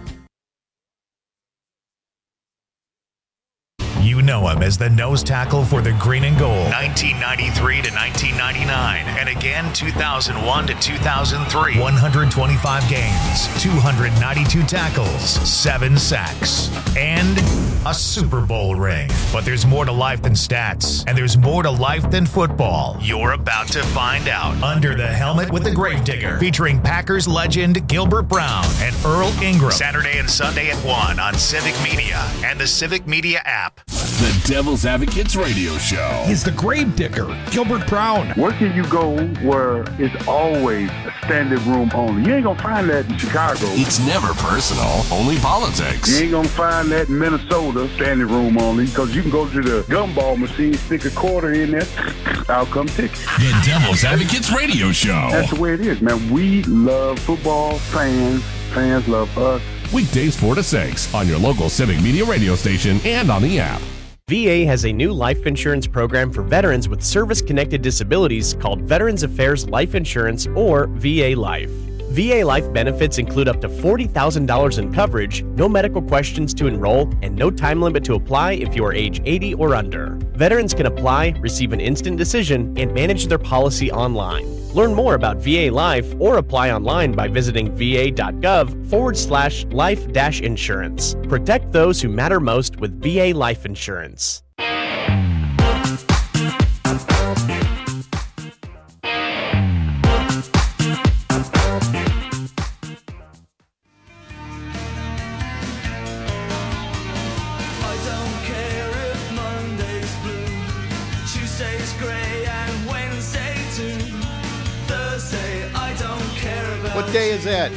A: You know him as the nose tackle for the Green and Gold, nineteen ninety-three to nineteen ninety-nine, and again two thousand one to two thousand three. one hundred twenty-five games, two hundred ninety-two tackles, seven sacks, and a Super Bowl ring. But there's more to life than stats, and there's more to life than football. You're about to find out. Under the Helmet with the Gravedigger, featuring Packers legend Gilbert Brown and Earl Ingram. Saturday and Sunday at one on Civic Media and the Civic Media app.
H: The Devil's Advocates Radio Show.
I: He's the grave digger, Gilbert Brown.
J: Where can you go where it's always a standing room only? You ain't gonna find that in Chicago.
H: It's never personal, only politics.
J: You ain't gonna find that in Minnesota, standing room only, because you can go to the gumball machine, stick a quarter in there, outcome ticket.
H: The Devil's Advocates Radio Show.
J: That's the way it is, man. We love football, fans, fans love us.
H: Weekdays four to six on your local Civic Media radio station and on the app.
S: V A has a new life insurance program for veterans with service-connected disabilities called Veterans Affairs Life Insurance, or V A Life. V A Life benefits include up to forty thousand dollars in coverage, no medical questions to enroll, and no time limit to apply if you are age eighty or under. Veterans can apply, receive an instant decision, and manage their policy online. Learn more about V A Life or apply online by visiting va.gov forward slash life dash insurance. Protect those who matter most with V A Life Insurance.
P: What day is that?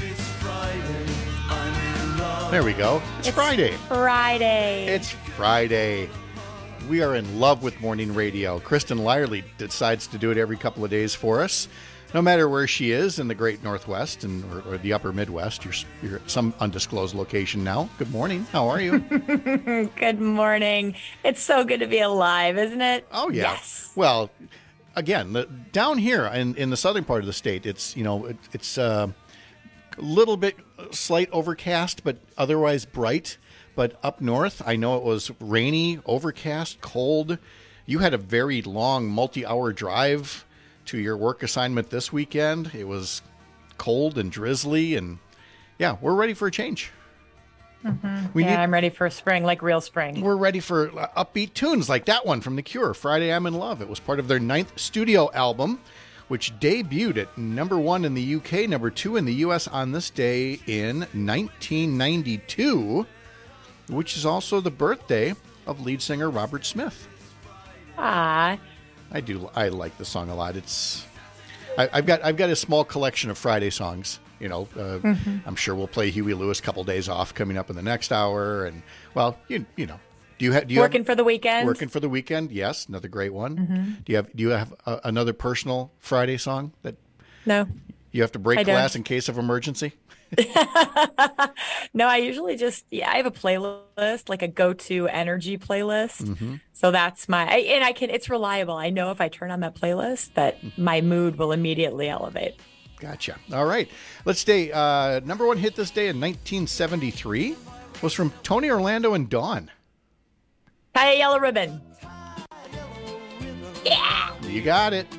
P: There we go. It's,
K: It's
P: Friday.
K: Friday.
P: It's Friday. We are in love with morning radio. Kristen Lyerly decides to do it every couple of days for us. No matter where she is in the great Northwest and or, or the upper Midwest, you're, you're at some undisclosed location now. Good morning. How are you?
K: Good morning. It's so good to be alive, isn't it?
P: Oh, yeah.
K: Yes.
P: Well, again, the, down here in, in the southern part of the state, it's, you know, it, it's uh, a little bit slight overcast, but otherwise bright. But up north, I know it was rainy, overcast, cold. You had a very long multi-hour drive to your work assignment this weekend. It was cold and drizzly, and yeah, we're ready for a change.
K: Mm-hmm.
P: We
K: yeah,
P: need-
K: I'm ready for spring, like real spring.
P: We're ready for upbeat tunes like that one from The Cure, Friday I'm in Love. It was part of their ninth studio album, which debuted at number one in the U K, number two in the U S on this day in nineteen ninety-two, which is also the birthday of lead singer Robert Smith.
K: Ah.
P: I do. I like the song a lot. It's. I, I've got. I've got a small collection of Friday songs. You know, uh,
K: Mm-hmm.
P: I'm sure we'll play Huey Lewis a couple days off coming up in the next hour. And well, you you know, do you have do you
K: Working
P: have,
K: for the weekend?
P: Working for the weekend. Yes, another great one.
K: Mhm.
P: Do you have Do you have a, another personal Friday song that
K: No.
P: you have to break
K: I don't.
P: glass in case of emergency?
K: No, I usually just, yeah, I have a playlist, like a go-to energy playlist.
P: Mm-hmm.
K: So that's my, I, and I can, it's reliable. I know if I turn on that playlist that my mood will immediately elevate.
P: Gotcha. All right. Let's stay. Uh, number one hit this day in nineteen seventy-three was from Tony Orlando and Dawn.
K: Tie a yellow ribbon. Yeah.
P: You got it.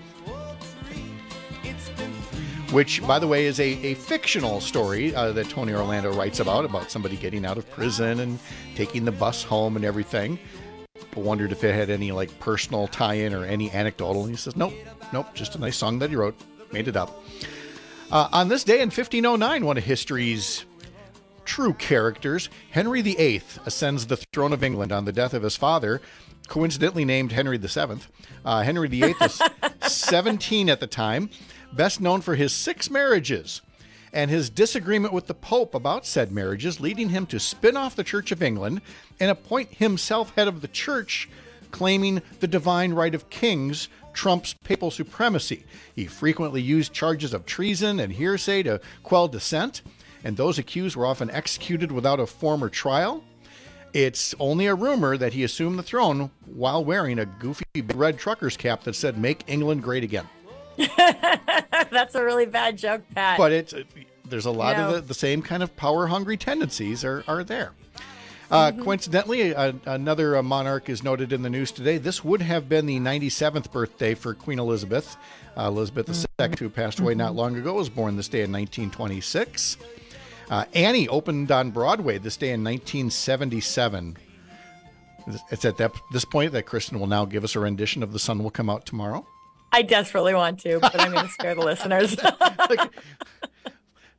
P: Which, by the way, is a, a fictional story uh, that Tony Orlando writes about, about somebody getting out of prison and taking the bus home and everything. People wondered if it had any like personal tie-in or any anecdotal. And he says, nope, nope, just a nice song that he wrote, made it up. Uh, on this day in fifteen oh nine, one of history's true characters, Henry the Eighth, ascends the throne of England on the death of his father, coincidentally named Henry the Seventh. Uh, Henry the Eighth was seventeen at the time, best known for his six marriages and his disagreement with the Pope about said marriages, leading him to spin off the Church of England and appoint himself head of the church, claiming the divine right of kings trumps papal supremacy. He frequently used charges of treason and hearsay to quell dissent, and those accused were often executed without a formal trial. It's only a rumor that he assumed the throne while wearing a goofy red trucker's cap that said, "Make England Great Again."
K: That's a really bad joke, Pat.
P: But it's there's a lot
K: No.
P: of the, the same kind of power-hungry tendencies are, are there. Uh,
K: Mm-hmm.
P: Coincidentally, uh, another uh, monarch is noted in the news today. This would have been the ninety-seventh birthday for Queen Elizabeth. Uh, Elizabeth the Second, who passed away not long ago, was born this day in nineteen twenty-six. Uh, Annie opened on Broadway this day in nineteen seventy-seven. It's at that, this point that Kristen will now give us a rendition of The Sun Will Come Out Tomorrow.
K: I desperately want to, but I'm going to scare the listeners.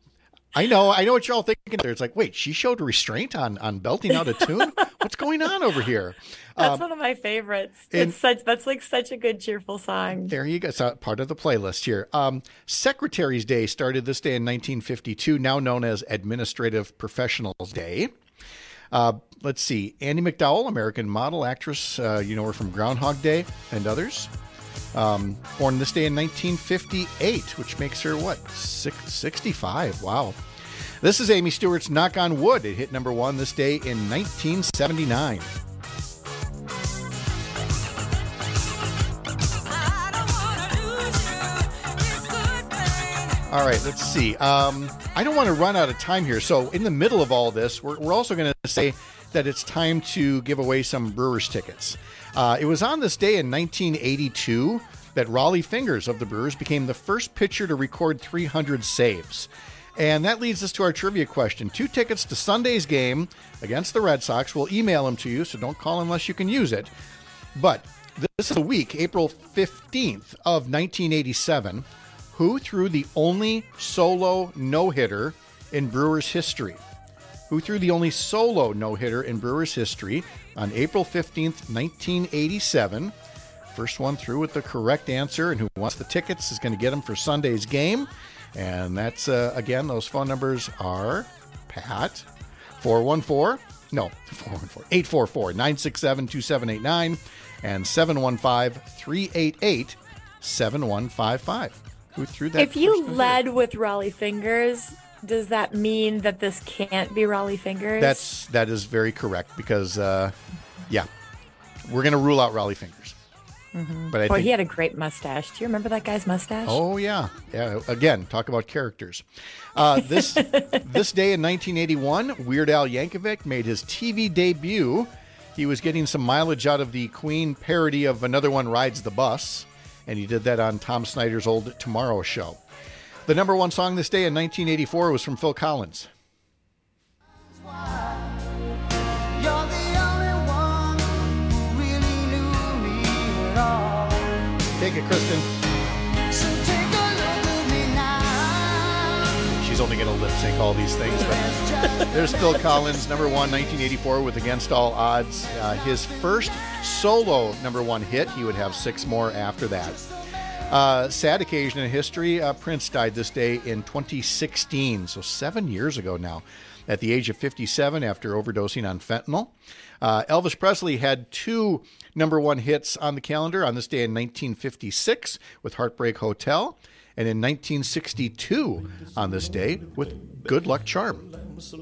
P: I know, I know what you're all thinking there. It's like, wait, she showed restraint on on belting out a tune? What's going on over here?
K: That's
P: Um,
K: one of my favorites.
P: and-
K: It's such that's like such a good cheerful song.
P: There you go. It's uh, part of the playlist here. Um, Secretary's Day started this day in nineteen fifty-two, now known as Administrative Professionals Day. Uh, let's see. Andie MacDowell, American model, actress. Uh, you know her from Groundhog Day and others. Um, born this day in nineteen fifty-eight, which makes her, what, six, sixty-five. Wow. This is Amy Stewart's Knock on Wood. It hit number one this day in nineteen seventy-nine. All right, let's see. Um, I don't want to run out of time here. So in the middle of all this, we're, we're also going to say that it's time to give away some Brewers tickets. Uh, it was on this day in nineteen eighty-two that Raleigh Fingers of the Brewers became the first pitcher to record three hundred saves. And that leads us to our trivia question. Two tickets to Sunday's game against the Red Sox. We'll email them to you, so don't call unless you can use it. But this is the week, April fifteenth of nineteen eighty-seven. Who threw the only solo no-hitter in Brewers history? Who threw the only solo no-hitter in Brewers history on April fifteenth, nineteen eighty-seven? First one through with the correct answer, and who wants the tickets is going to get them for Sunday's game. And that's, uh, again, those phone numbers are Pat, four one four, no, four one four, eight four four, nine six seven, two seven eight nine, and seven one five, three eight eight, seven one five five. Who threw that?
K: If you
P: first one?
K: led with Raleigh Fingers, does that mean that this can't be Raleigh Fingers?
P: That's, that is very correct because, uh, yeah, we're going to rule out Raleigh Fingers.
K: Mm-hmm.
P: But I
K: Boy,
P: think,
K: he had a great mustache. Do you remember that guy's mustache?
P: Oh, yeah. Yeah. Again, talk about characters. Uh, this this day in nineteen eighty-one, Weird Al Yankovic made his T V debut. He was getting some mileage out of the Queen parody of Another One Rides the Bus, and he did that on Tom Snyder's old Tomorrow Show. The number one song this day in nineteen eighty-four was from Phil Collins. Take it, Kristen.
U: So take a look at me now.
P: She's only going to lip sync all these things. But there's Phil Collins, number one, nineteen eighty-four, with Against All Odds. Uh, his first solo number one hit. He would have six more after that. Uh, sad occasion in history. Uh, Prince died this day in twenty sixteen, so seven years ago now, at the age of fifty-seven after overdosing on fentanyl. Uh, Elvis Presley had two number one hits on the calendar on this day in nineteen fifty-six with Heartbreak Hotel, and in nineteen sixty-two on this day with Good Luck Charm.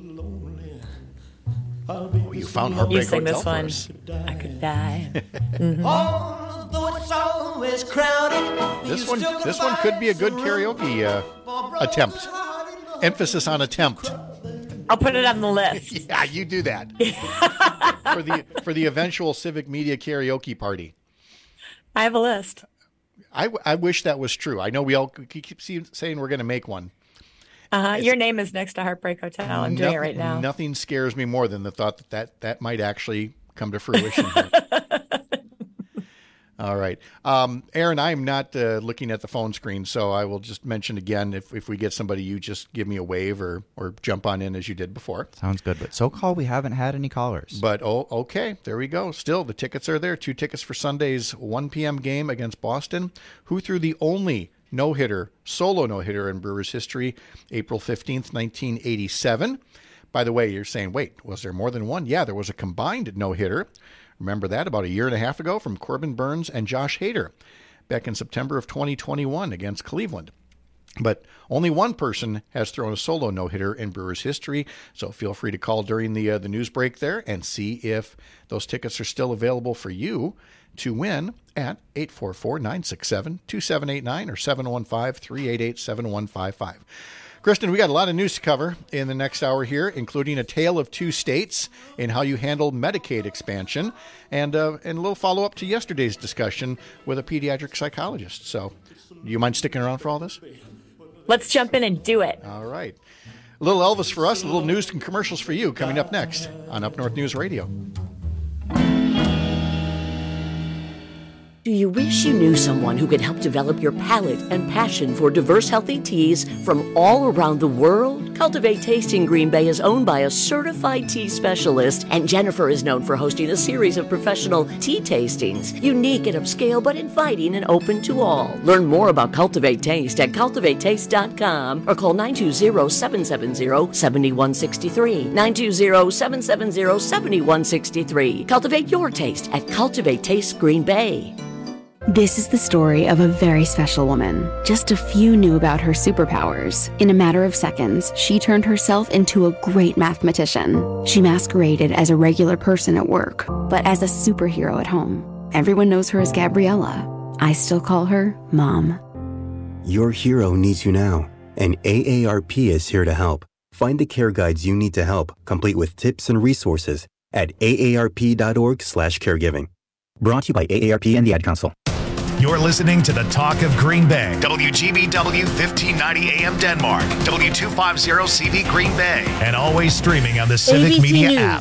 P: Oh, you found Heartbreak
K: You sing
P: Hotel
K: this
P: for
K: one.
P: us.
K: I could die. Mhm.
U: Although it's always crowded,
P: This one, this one could be a good karaoke uh, attempt. Emphasis on attempt.
K: I'll put it on the list.
P: Yeah, you do that for the for the eventual Civic Media karaoke party.
K: I have a list.
P: I, I wish that was true. I know we all keep saying we're going to make one.
K: Uh-huh. Your name is next to Heartbreak Hotel. I'm doing it right now.
P: Nothing scares me more than the thought that that, that might actually come to fruition. All right. Um, Aaron, I'm not uh, looking at the phone screen, so I will just mention again, if, if we get somebody, you just give me a wave or, or jump on in as you did before.
N: Sounds good. But so call, we haven't had any callers.
P: But, oh, okay, there we go. Still, the tickets are there. Two tickets for Sunday's one p.m. game against Boston. Who threw the only no-hitter, solo no-hitter in Brewers history, April fifteenth, nineteen eighty-seven. By the way, you're saying, wait, was there more than one? Yeah, there was a combined no-hitter. Remember that about a year and a half ago from Corbin Burns and Josh Hader back in September of twenty twenty-one against Cleveland. But only one person has thrown a solo no-hitter in Brewers history, so feel free to call during the uh, the news break there and see if those tickets are still available for you to win at eight four four, nine six seven, two seven eight nine or seven one five, three eight eight, seven one five five. Kristen, we got a lot of news to cover in the next hour here, including a tale of two states and how you handle Medicaid expansion, and uh, and a little follow-up to yesterday's discussion with a pediatric psychologist. So, do you mind sticking around for all this?
K: Let's jump in and do it.
P: All right. A little Elvis for us, a little news and commercials for you coming up next on Up North News Radio.
Q: Do you wish you knew someone who could help develop your palate and passion for diverse, healthy teas from all around the world? Cultivate Taste in Green Bay is owned by a certified tea specialist, and Jennifer is known for hosting a series of professional tea tastings, unique and upscale but inviting and open to all. Learn more about Cultivate Taste at cultivate taste dot com or call nine two zero, seven seven zero, seven one six three, nine two zero, seven seven zero, seven one six three. Cultivate your taste at Cultivate Taste Green Bay.
L: This is the story of a very special woman. Just a few knew about her superpowers. In a matter of seconds, she turned herself into a great mathematician. She masqueraded as a regular person at work, but as a superhero at home. Everyone knows her as Gabriella. I still call her Mom.
M: Your hero needs you now, and A A R P is here to help. Find the care guides you need to help, complete with tips and resources at A A R P dot org slash caregiving. Brought to you by A A R P and the Ad Council.
A: You're listening to the Talk of Green Bay. W G B W fifteen ninety A M Denmark. W two fifty C B Green Bay. And always streaming on the Civic
B: A B C
A: Media
B: News.
A: app.